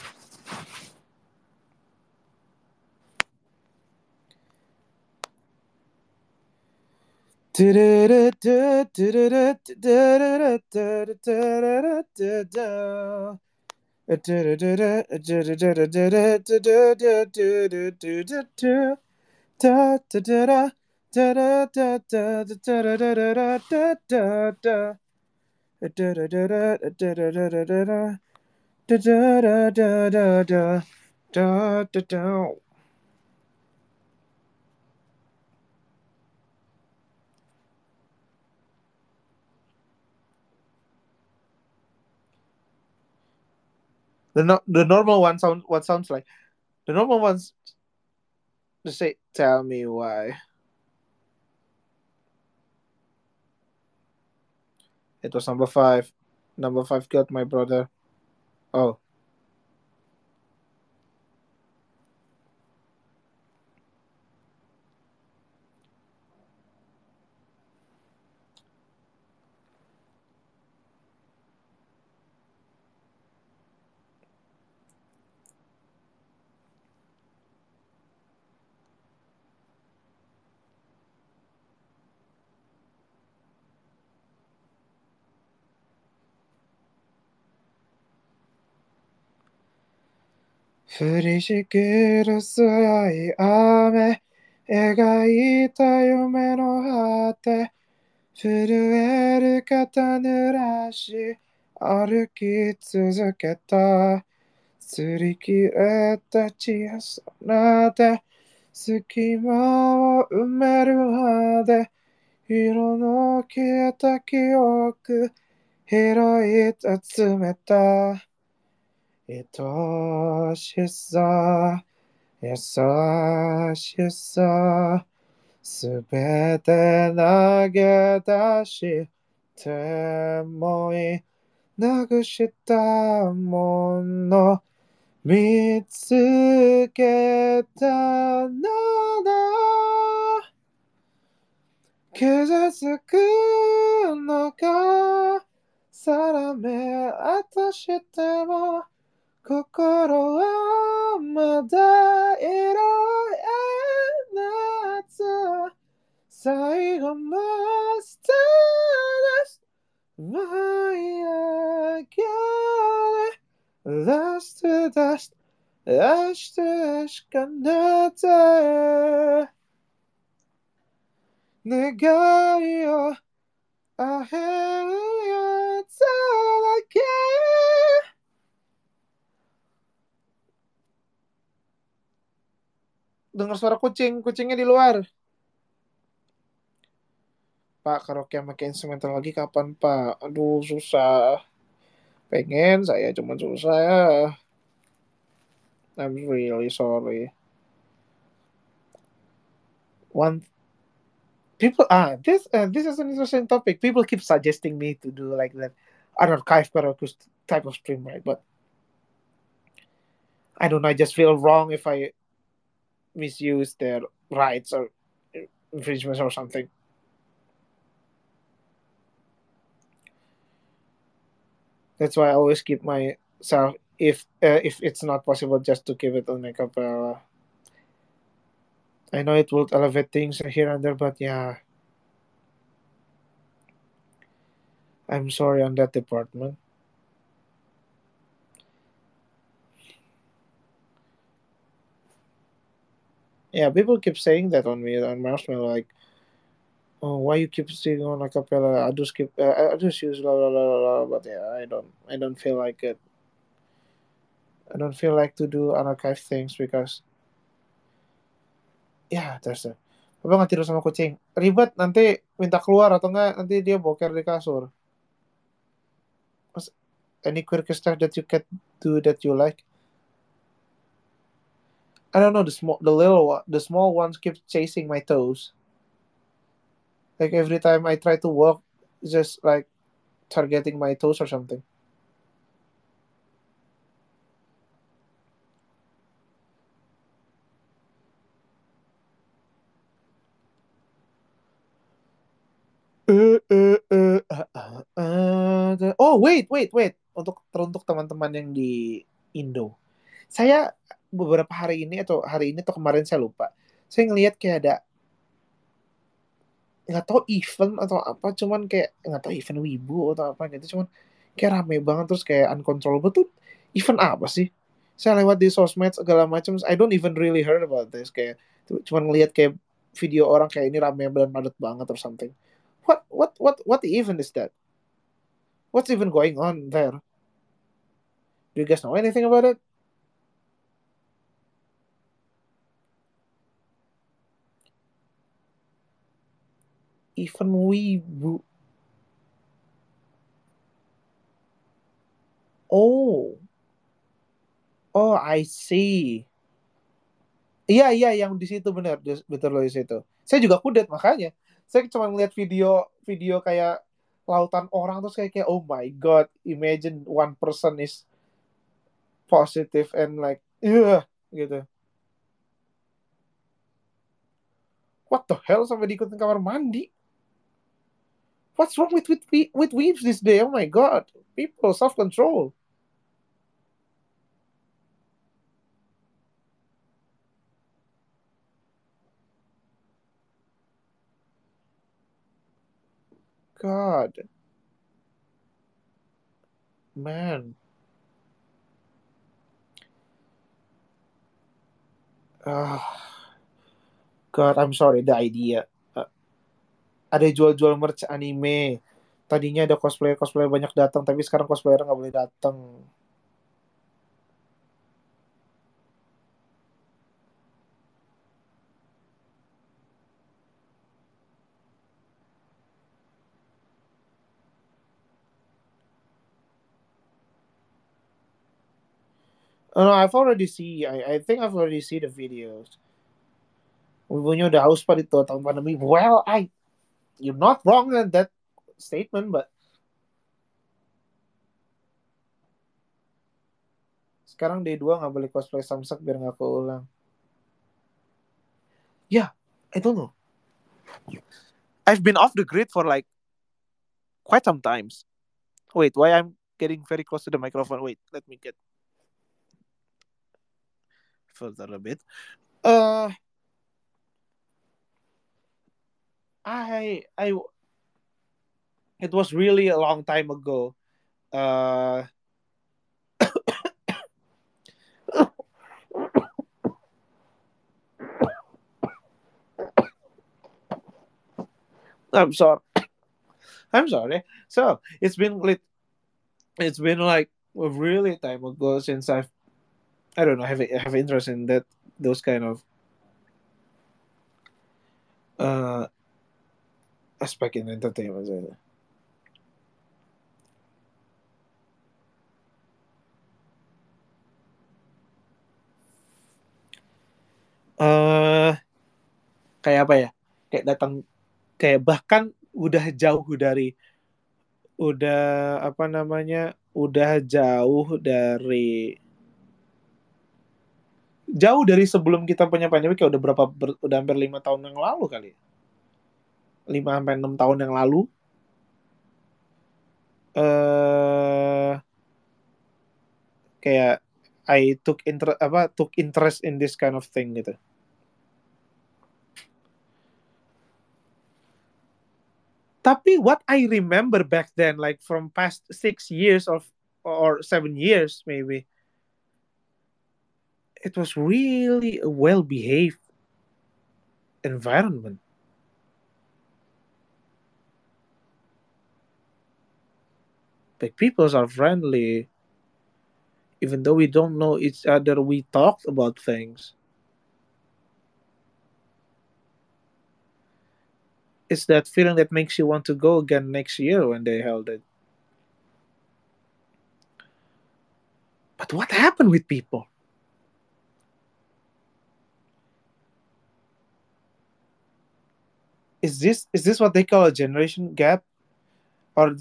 The normal one sounds like the normal ones just say tell me why. It was number five. Number five killed my brother. Oh, 降りしきる強い雨描いた夢の果て震える肩濡らし歩き続けた擦り切れた小さな手隙間を埋めるまで色の消えた記憶拾い集めた愛しさ優しさすべて投げ出してもいいなくしたもの見つけたのだ傷つくのか定めあとしても心はまだ色へ夏最後のスターです。舞い上がれ Last to dust 明日しかなた願いをあへるやつだけdengar suara kucingnya di luar. Pak, karaoke pakai instrumental lagi kapan, Pak? Aduh, susah. Pengen saya, cuma susah ya. I'm really sorry. One people this is an interesting topic. People keep suggesting me to do like that archive karaoke type of stream, right? But I don't know. I just feel wrong if I misuse their rights or infringements or something. That's why I always keep myself if it's not possible just to keep it on a cappella. I know it will elevate things here and there, but yeah, I'm sorry on that department. Yeah, people keep saying that on me on Marshmallow, like, oh, why you keep singing on a cappella? I just use la la la la la, but yeah, I don't feel like it. I don't feel like to do unarchived things because yeah, there's a. Apa nggak tidur sama kucing? Ribet nanti minta keluar atau enggak nanti dia boker di kasur. Any quirky stuff that you can do that you like? I don't know. The small ones keep chasing my toes. Like every time I try to walk, just like targeting my toes or something. Oh wait. Untuk teman-teman yang di Indo, saya beberapa hari ini atau kemarin saya lupa. Saya ngelihat kayak ada nggak tahu event atau apa, cuman kayak nggak tahu event wibu atau apa gitu, cuman kayak rame banget terus kayak uncontrollable tuh event apa sih? Saya lewat di sosmed segala macam, I don't even really heard about this kayak cuman ngelihat kayak video orang kayak ini rame dan padat banget or something. What event is that? What's even going on there? Do you guys know anything about it? Event wibu. Oh. Oh, I see. Iya yang di situ bener betul loh di situ. Saya juga kudet makanya. Saya cuma ngeliat video kayak lautan orang terus kayak oh my god, imagine one person is positive and like gitu. What the hell sampai diikutin kamar mandi? What's wrong with weaves this day? Oh my god, people self control. God, man. Ah, God, I'm sorry, the idea. Uh, ada jual-jual merch anime. Tadinya ada cosplayer-cosplayer banyak datang, tapi sekarang cosplayer nggak boleh datang. Oh, no, I've already see. I think I've already see the videos. Ibunya udah haus pada itu tahun pandemi. Well, you're not wrong in that statement, but sekarang D2 nggak boleh cosplay Samsak biar nggak keulang. Yeah, I don't know. I've been off the grid for like quite some times. Wait, why I'm getting very close to the microphone? Wait, let me get further a bit. Uh, I, it was really a long time ago. Uh, I'm sorry. I'm sorry. So it's been like a really time ago since I don't know have interest in that those kind of uh aspect in entertainment. Uh, kayak apa ya? Kayak datang kayak bahkan udah jauh dari udah apa namanya udah jauh dari sebelum kita punya pandemi kayak udah hampir 5 tahun yang lalu kali ya. 5 sampai 6 tahun yang lalu eh kayak took interest in this kind of thing gitu. Tapi what I remember back then, like from past 6 years or 7 years maybe, it was really a well behaved environment. Like people are friendly, even though we don't know each other. We talked about things. It's that feeling that makes you want to go again next year when they held it. But what happened with people? Is this what they call a generation gap, or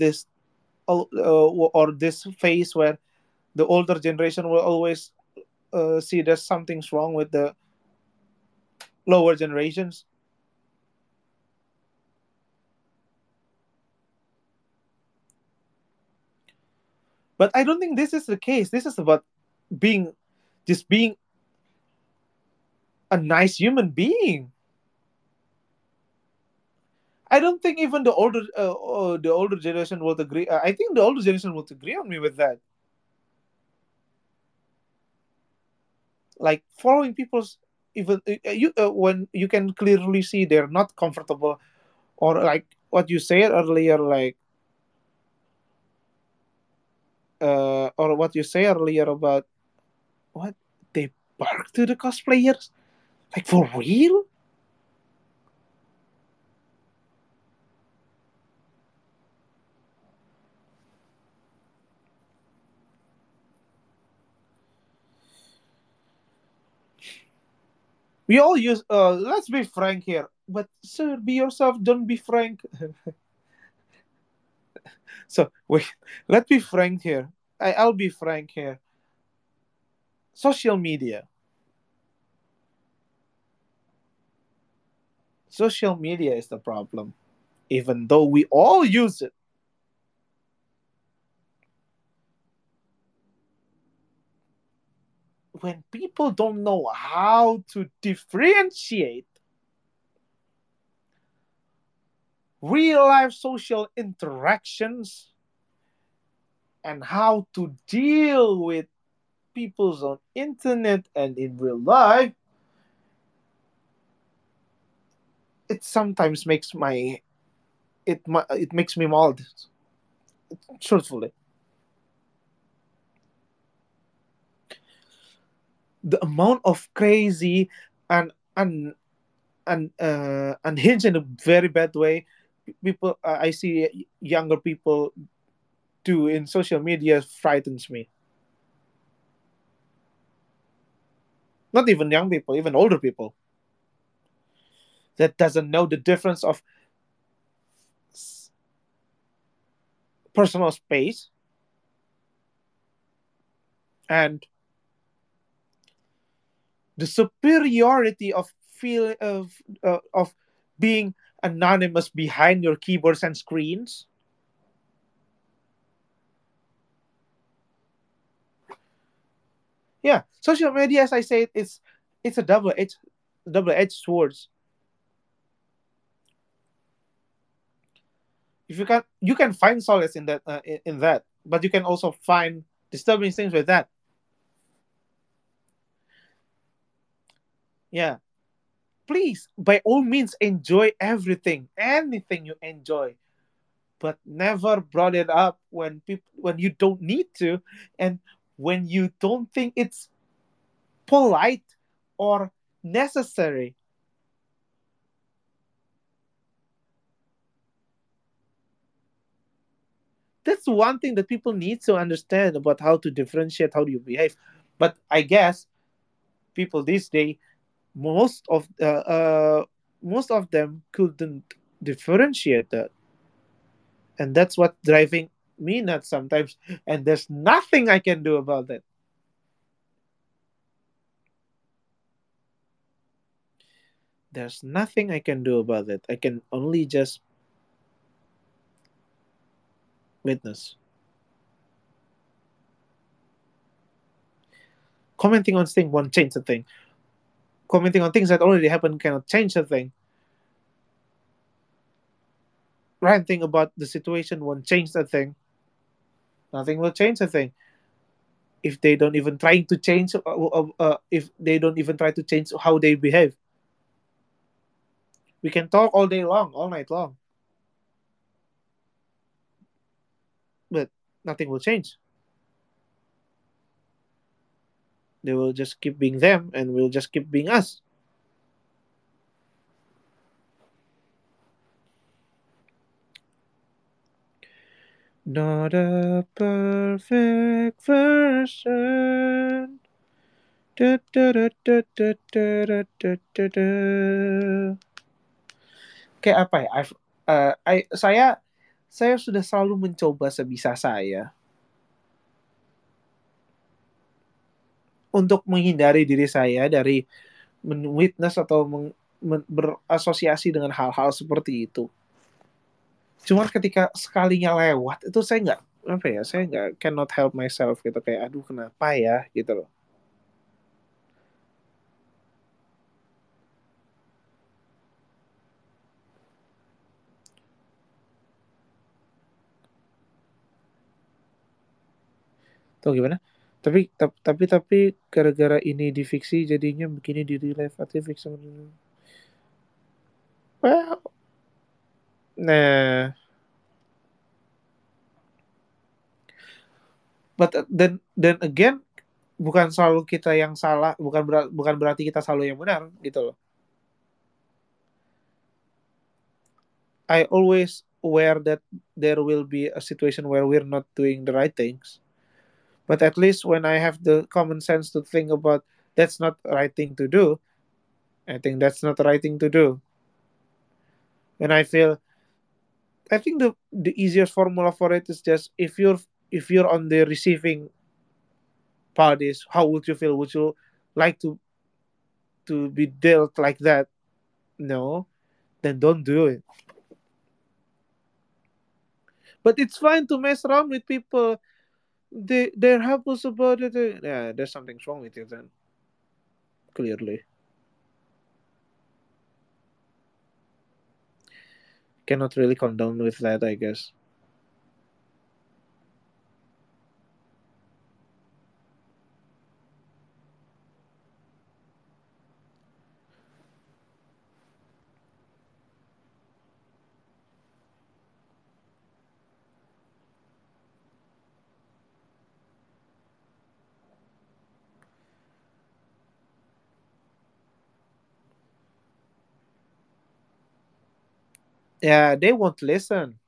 this phase where the older generation will always see there's something's wrong with the lower generations? But I don't think this is the case. This is about being being a nice human being. I don't think even the older generation will agree. I think the older generation will agree on me with that. Like following people's even you when you can clearly see they're not comfortable, or like what you said earlier, like or what you say earlier about what they bark to the cosplayers, like for real. We all use let's be frank here, but sir, be yourself, don't be frank. So wait, let's be frank here. I'll be frank here. Social media. Social media is the problem, even though we all use it. When people don't know how to differentiate real life social interactions and how to deal with people's on internet and in real life, it sometimes makes my it makes me mad, truthfully. The amount of crazy and unhinged in a very bad way people I see younger people do in social media frightens me. Not even young people, even older people that doesn't know the difference of personal space and the superiority of feel of being anonymous behind your keyboards and screens. Yeah, social media, as I said, it's a double edged swords. If you can find solace in that in that, but you can also find disturbing things with that. Yeah, please, by all means, enjoy anything you enjoy, but never brought it up when you don't need to, and when you don't think it's polite or necessary. That's one thing that people need to understand about how to differentiate how do you behave. But I guess people this day, most of them couldn't differentiate that, and that's what driving me nuts sometimes. And there's nothing I can do about it. There's nothing I can do about it. I can only just witness. Commenting on things won't change a thing. Commenting on things that already happened cannot change a thing. Ranting about the situation won't change a thing. Nothing will change a thing if they don't even try to change. If they don't even try to change how they behave, we can talk all day long, all night long, but nothing will change. They will just keep being them, and we'll just keep being us. Not a perfect version. Da, da, da, da, da, da, da, da, da. Kayak apa ya? Saya sudah selalu mencoba sebisa saya untuk menghindari diri saya dari witness atau berasosiasi dengan hal-hal seperti itu. Cuma ketika sekalinya lewat itu saya nggak apa ya, saya nggak cannot help myself gitu, kayak aduh kenapa ya gitu loh. Tuh gimana? Tapi gara-gara ini di fiksi jadinya begini di real life arti fiksi. Well, nah, but then again, bukan selalu kita yang salah, bukan berarti kita selalu yang benar gitu loh. I always aware that there will be a situation where we're not doing the right things. But at least when I have the common sense to think about that's not the right thing to do, I think that's not the right thing to do. When I think the easiest formula for it is just if you're on the receiving parties, how would you feel? Would you like to be dealt like that? No, then don't do it. But it's fine to mess around with people. They're helpless about it. Yeah, there's something wrong with you then. Clearly, cannot really condone with that, I guess. Yeah, they won't listen.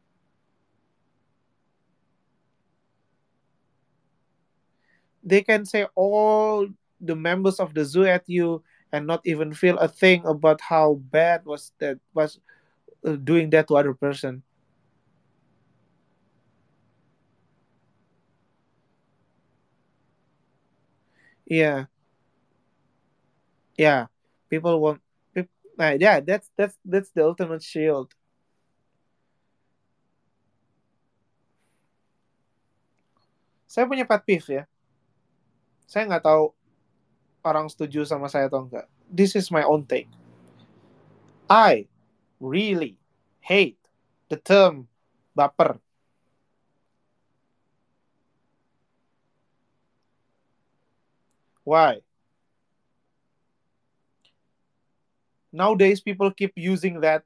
They can say all the members of the zoo at you and not even feel a thing about how bad was doing that to other person. Yeah, yeah. People won't. Yeah, that's the ultimate shield. Saya punya pet peeve ya. Saya nggak tahu orang setuju sama saya atau enggak. This is my own take. I really hate the term baper. Why? Nowadays, people keep using that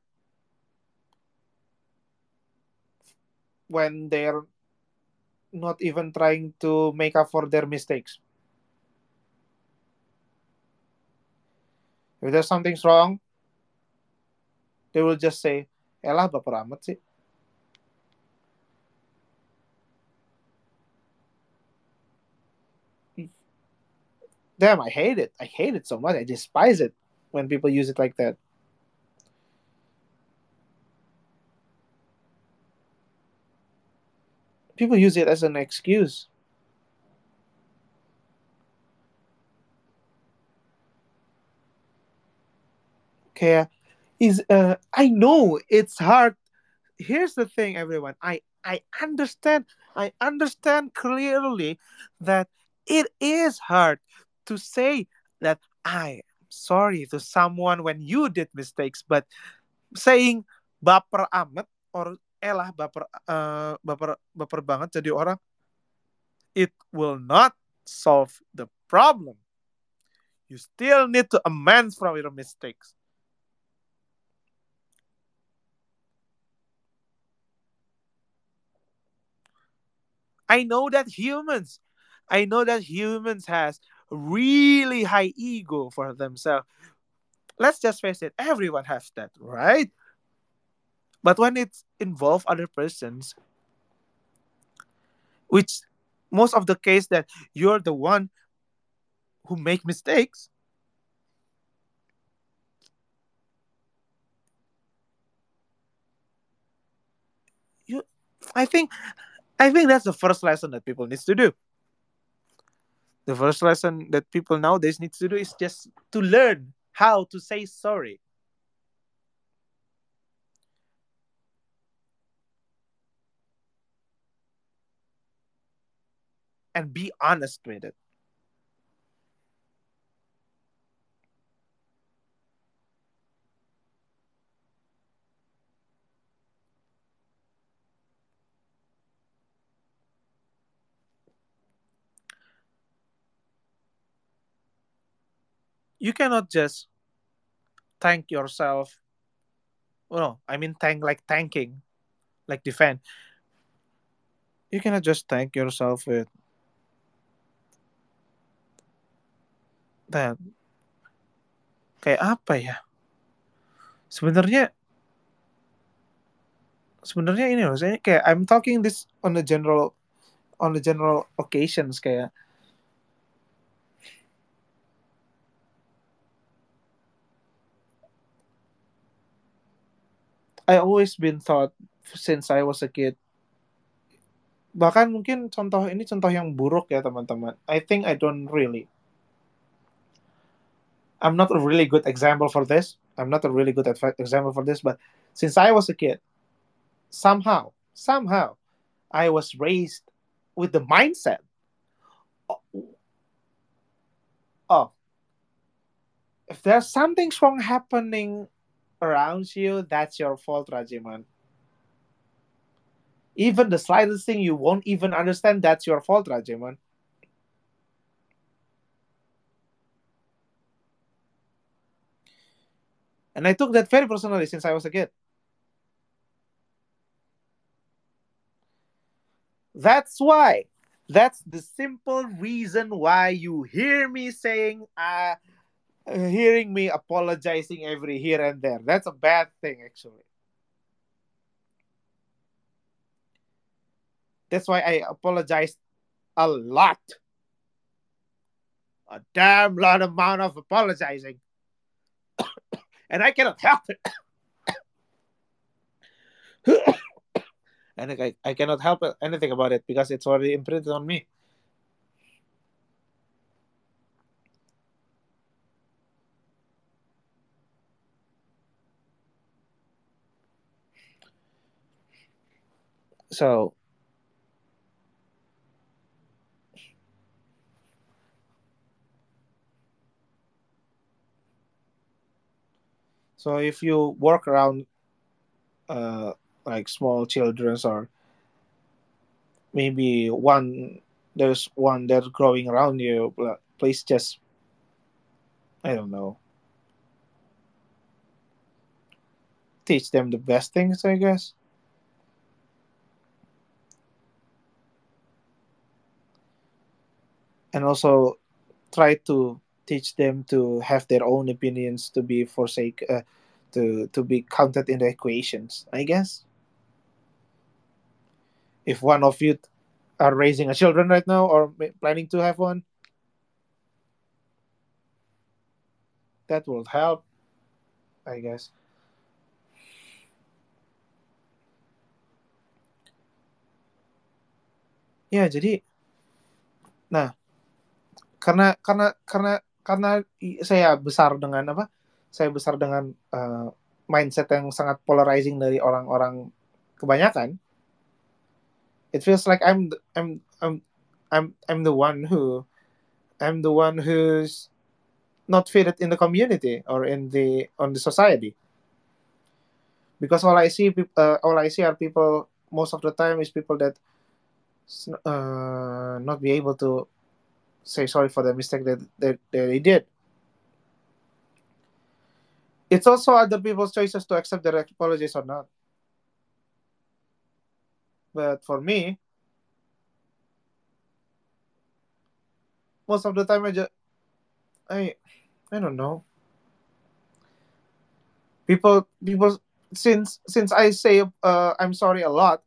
when they're not even trying to make up for their mistakes. If there's something's wrong, they will just say, "Elah, baper amat sih." Damn, I hate it. I hate it so much. I despise it when people use it like that. People use it as an excuse. Okay, I know it's hard. Here's the thing, everyone. I understand clearly that it is hard to say that I am sorry to someone when you did mistakes, but saying baper amat or elah baper banget jadi orang, it will not solve the problem. You still need to amend from your mistakes. I know that humans, I know that humans has really high ego for themselves. Let's just face it, everyone has that, right? But when it's involve other persons, which most of the case that you're the one who make mistakes, you, I think, I think that's the first lesson that people needs to do. The first lesson that people nowadays needs to do is just to learn how to say sorry and be honest with it. You cannot just thank yourself. Oh, no, I mean thanking, like defend. You cannot just thank yourself with that. Kayak apa ya? Sebenarnya sebenarnya ini loh, saya kayak I'm talking this on the general occasions kayak I always been thought since I was a kid. Bahkan mungkin contoh ini contoh yang buruk ya teman-teman. I think I don't really. I'm not a really good example for this. I'm not a really good example for this, but since I was a kid, somehow, I was raised with the mindset of if there's something wrong happening around you, that's your fault, Rajiman. Even the slightest thing you won't even understand, that's your fault, Rajiman. And I took that very personally since I was a kid. That's why. That's the simple reason why you hear me saying, hearing me apologizing every here and there. That's a bad thing, actually. That's why I apologized a lot, a damn lot amount of apologizing, and I cannot help it. And I cannot help anything about it because it's already imprinted on me. So if you work around uh like small children, or maybe there's one that's growing around you, please just, I don't know, teach them the best things, I guess. And also try to teach them to have their own opinions, to be forsake to be counted in the equations, I guess. If one of you are raising a children right now, or planning to have one, that will help, I guess. Ya, jadi, nah, karena saya besar dengan apa? Saya besar dengan mindset yang sangat polarizing dari orang-orang kebanyakan. It feels like I'm the one who's not fitted in the community, or in the on the society, because all I see are people. Most of the time is people that not be able to say sorry for the mistake that they did. It's also other people's choices to accept their apologies or not. But for me, most of the time I I don't know. People, since I say I'm sorry a lot,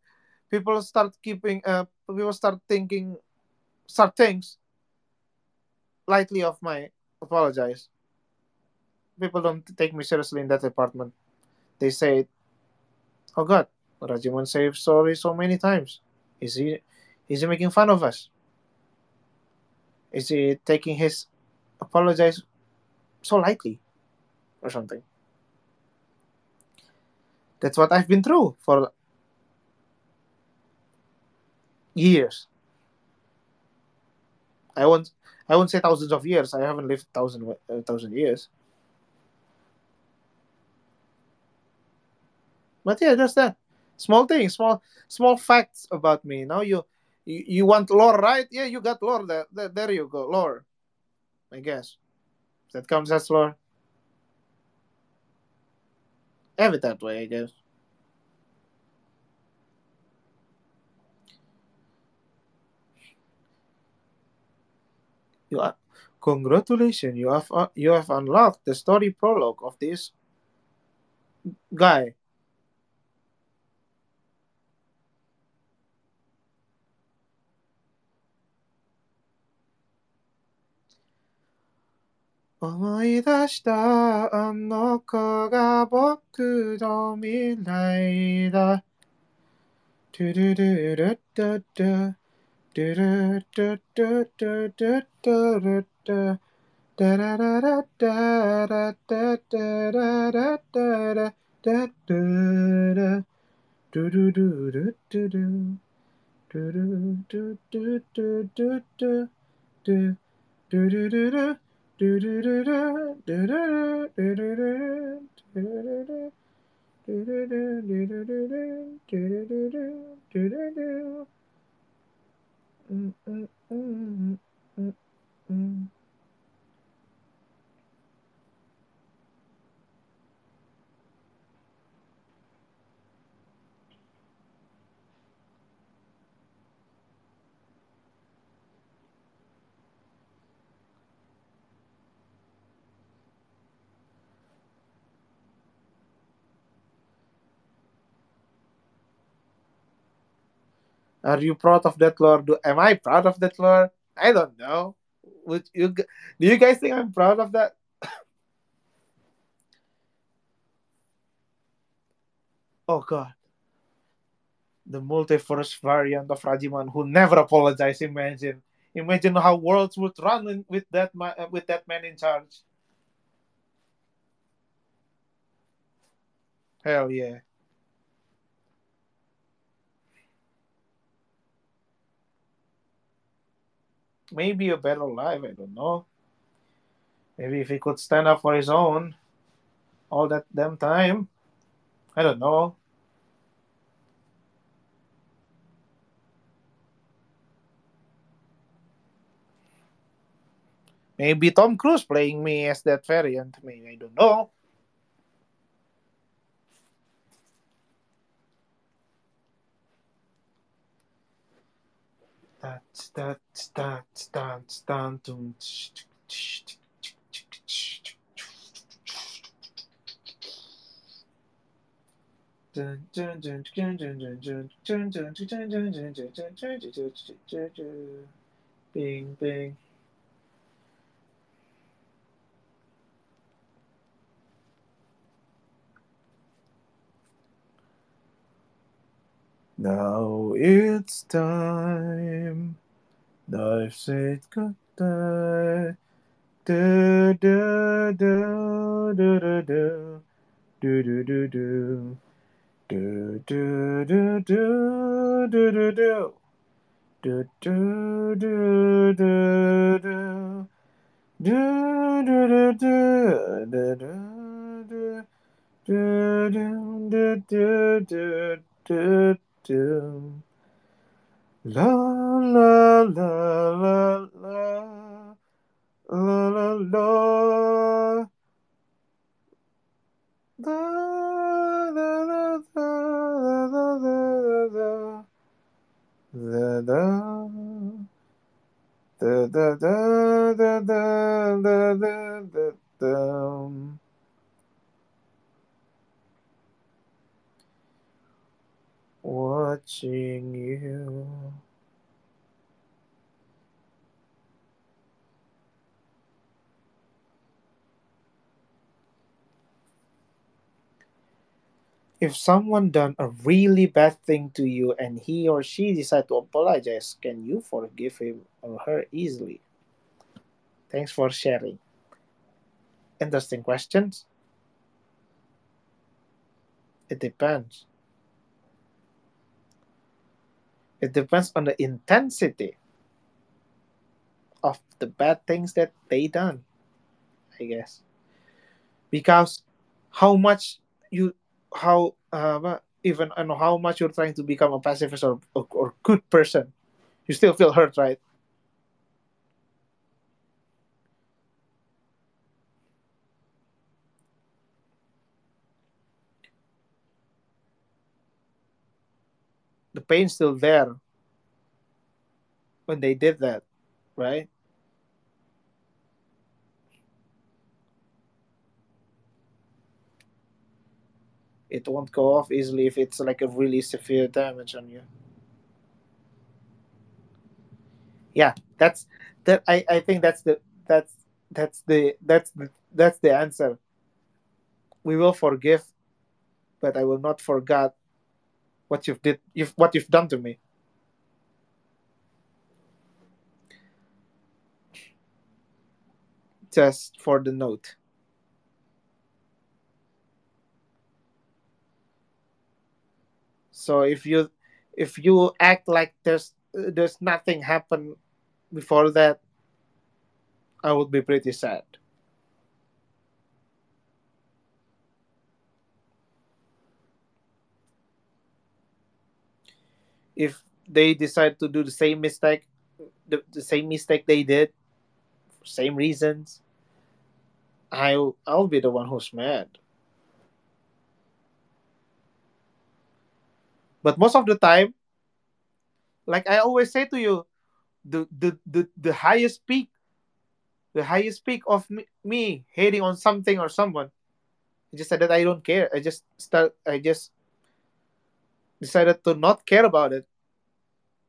people start things lightly of my apologize. People don't take me seriously in that department. They say, "Oh God, Rajiman said sorry so many times. Is he is he making fun of us? Is he taking his apologize so lightly, or something?" That's what I've been through for years. I won't I won't say thousands of years. I haven't lived thousand years. But yeah, that's that. Small things, small facts about me. Now you want lore, right? Yeah, you got lore. There you go, lore. I guess that comes as lore. Have it that way, I guess. You are, congratulations. You have unlocked the story prologue of this guy. "思い出したあの子が僕の未来だ。トゥルルルッドッド、トゥルドッドッドッドッドルッド、ダラララダラダダララダラダダラ、トゥルルルッドゥトゥルドゥドゥドゥドゥドゥドゥドゥルルルドゥルルルドゥルルドゥルルルドゥルルルドゥルルルドゥルルルドゥルルルドゥルルルドゥルル、うんうんうんうんうん。 Are you proud of that lore? Am I proud of that lore? I don't know. Do you guys think I'm proud of that? Oh god, the multiverse variant of Rajiman who never apologized. Imagine how worlds would run with that man in charge. Hell yeah. Maybe a better life. I don't know. Maybe if he could stand up for his own all that damn time. I don't know. Maybe Tom Cruise playing me as that variant. Maybe I don't know. Bing bing. Now it's time. I've said goodbye. Do do do do do do do do do do do do do do do do do. Do do do do do do do do do do do do do do do do. La la la la la la la la. Da, da, da, da, da, da, da, da, da. Da, da, da, da, da, da, da, da, da. Watching you. If someone done a really bad thing to you and he or she decide to apologize, can you forgive him or her easily? Thanks for sharing. Interesting questions. It depends. It depends on the intensity of the bad things that they done, I guess. Because how much you how even I know how much you're trying to become a pacifist or good person, you still feel hurt, right? The pain's still there when they did that, right? It won't go off easily if it's like a really severe damage on you. Yeah, I think that's that's the answer. We will forgive, but I will not forget what you've done to me. Just for the note. So if you act like there's nothing happened before that, I would be pretty sad. If they decide to do the same mistake they did, same reasons, I'll be the one who's mad. But most of the time, like I always say to you, the highest peak of me hating on something or someone, I just said that I don't care. I just decided to not care about it.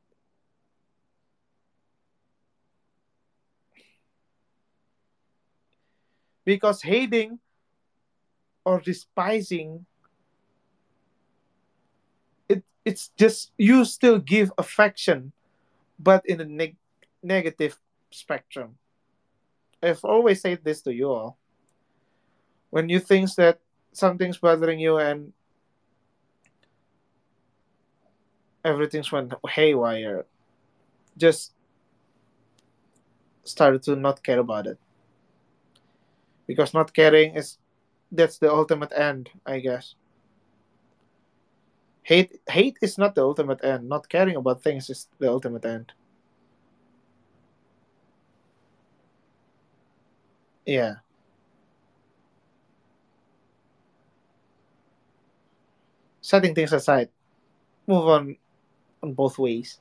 Because hating or despising, it's just you still give affection, but in a negative spectrum. I've always said this to you all. When you think that something's bothering you and everything's went haywire, just start to not care about it. Because not caring is that's the ultimate end, I guess. Hate is not the ultimate end. Not caring about things is the ultimate end. Yeah. Setting things aside. Move on both ways.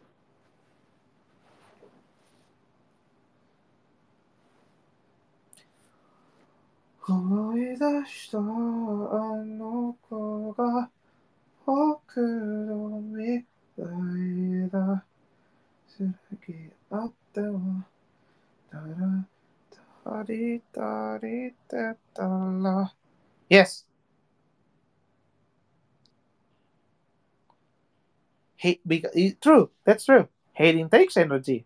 Yes. True. That's true. Hating takes energy.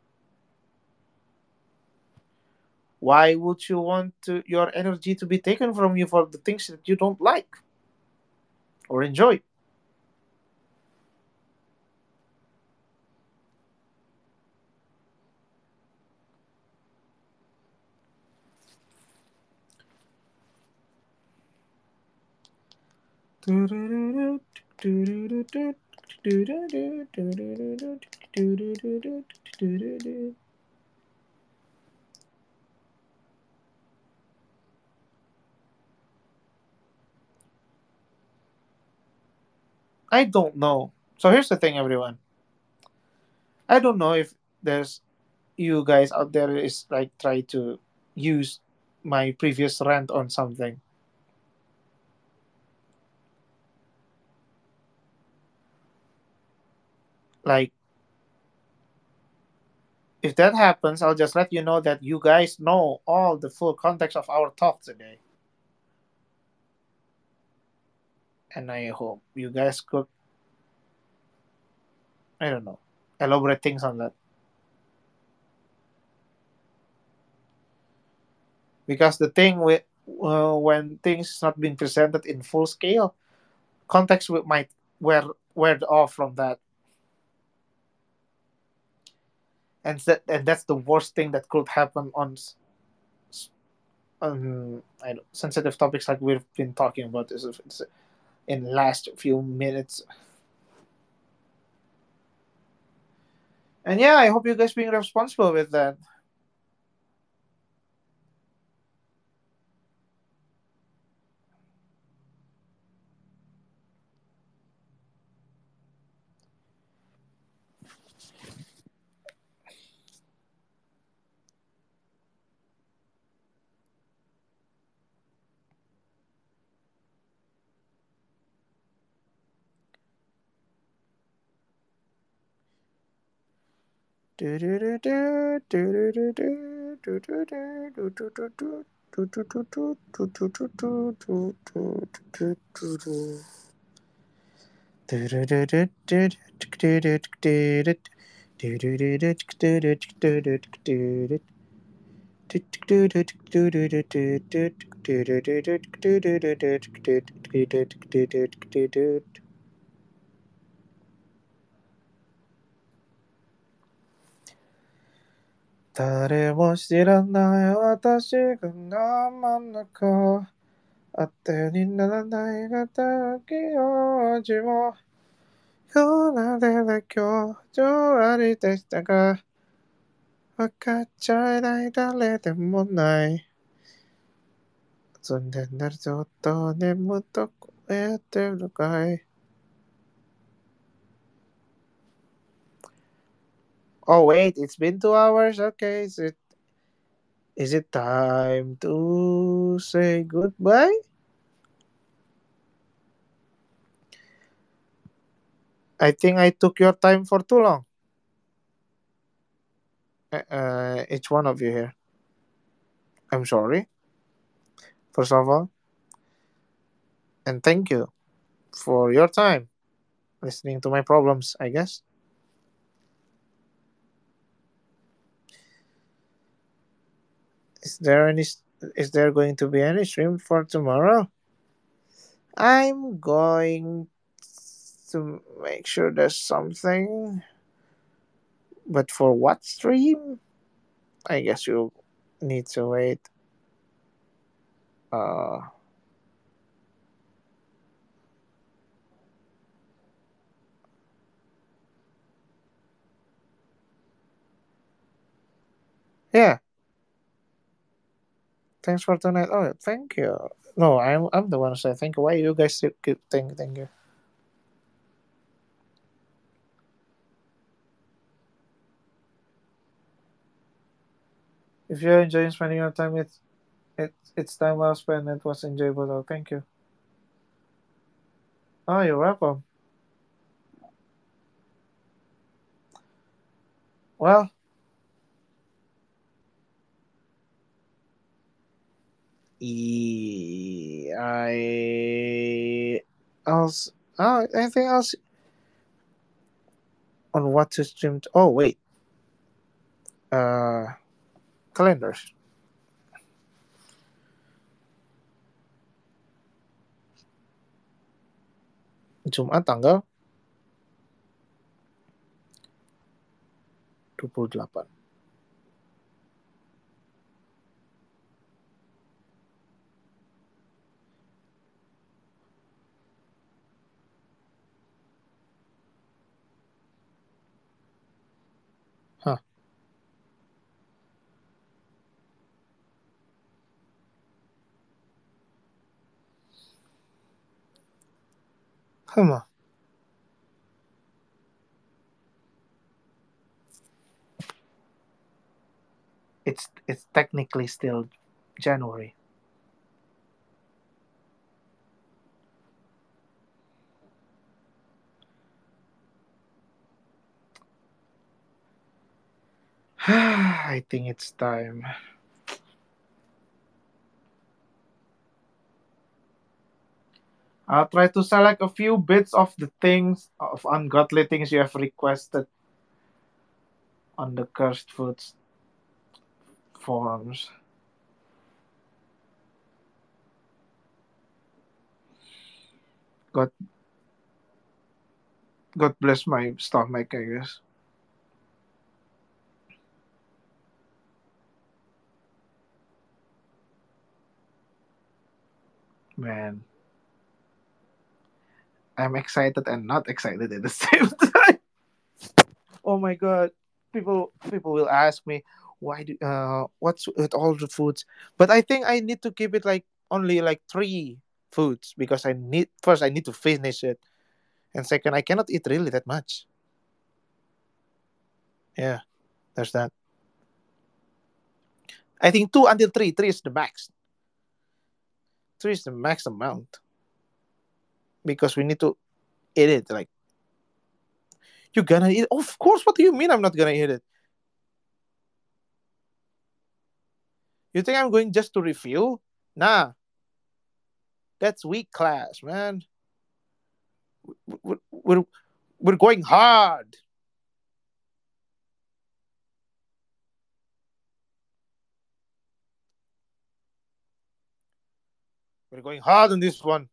Why would you want your energy to be taken from you for the things that you don't like or enjoy? I don't know. So here's the thing, everyone. I don't know if there's you guys out there is like try to use my previous rant on something. Like if that happens, I'll just let you know that you guys know all the full context of our talk today. And I hope you guys could, I don't know, elaborate things on that. Because the thing with when things not being presented in full scale, context might wear off from that, and that's the worst thing that could happen on sensitive topics like we've been talking about this in last few minutes. And yeah, I hope you guys being responsible with that.誰も知らない私が真ん中当てにならないがたき用事もよなでで今日上ありでしたが分かっちゃいない誰でもない積んでなるちょっと眠っとこうやってるのかい Oh wait, it's been 2 hours. Okay, is it time to say goodbye? I think I took your time for too long. Each one of you here. I'm sorry. first of all, and thank you for your time listening to my problems, I guess. Is there any is there going to be any stream for tomorrow? I'm going to make sure there's something, but for what stream? I guess you'll need to wait. Uh yeah, thanks for tonight. Oh, thank you. No, I'm the one who said thank you. Why you guys keep thank you? If you're enjoying spending your time, it's time well spent. It was enjoyable. Oh, thank you. Oh, you're welcome. Well, I else. Oh, anything else on what to stream? Oh wait, uh, calendars. Jumat tanggal 28. Huh. Come on. It's technically still January. I think it's time. I'll try to select a few bits of the things of ungodly things you have requested on the cursed foods forums. God, God bless my stomach, I guess. Man, I'm excited and not excited at the same time. Oh my God, people will ask me why do what's with all the foods, but I think I need to keep it like only like three foods because I need to finish it, and second I cannot eat really that much. Yeah, there's that. I think two until three. Three is the max. Three is the max amount because we need to eat it. Like you gonna eat? Of course. What do you mean I'm not gonna eat it? You think I'm going just to review? Nah, that's weak class, man. We're, we're, we're going hard. We're going hard on this one.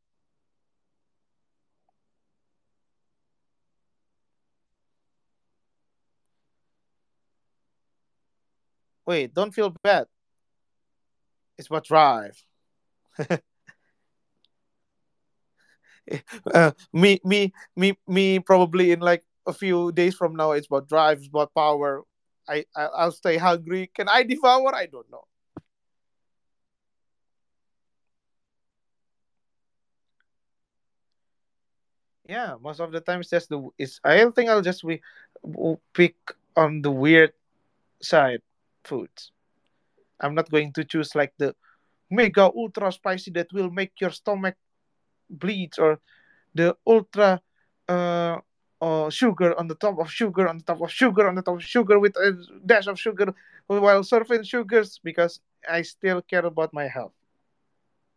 Wait, don't feel bad. It's about drive. Me. Probably in like a few days from now, it's about drive. It's about power. I'll stay hungry. Can I devour? I don't know. Yeah, most of the times just the is. I think I'll just pick on the weird side foods. I'm not going to choose like the mega ultra spicy that will make your stomach bleed, or the ultra uh, sugar on the top of sugar on the top of sugar on the top of sugar with a dash of sugar while serving sugars because I still care about my health.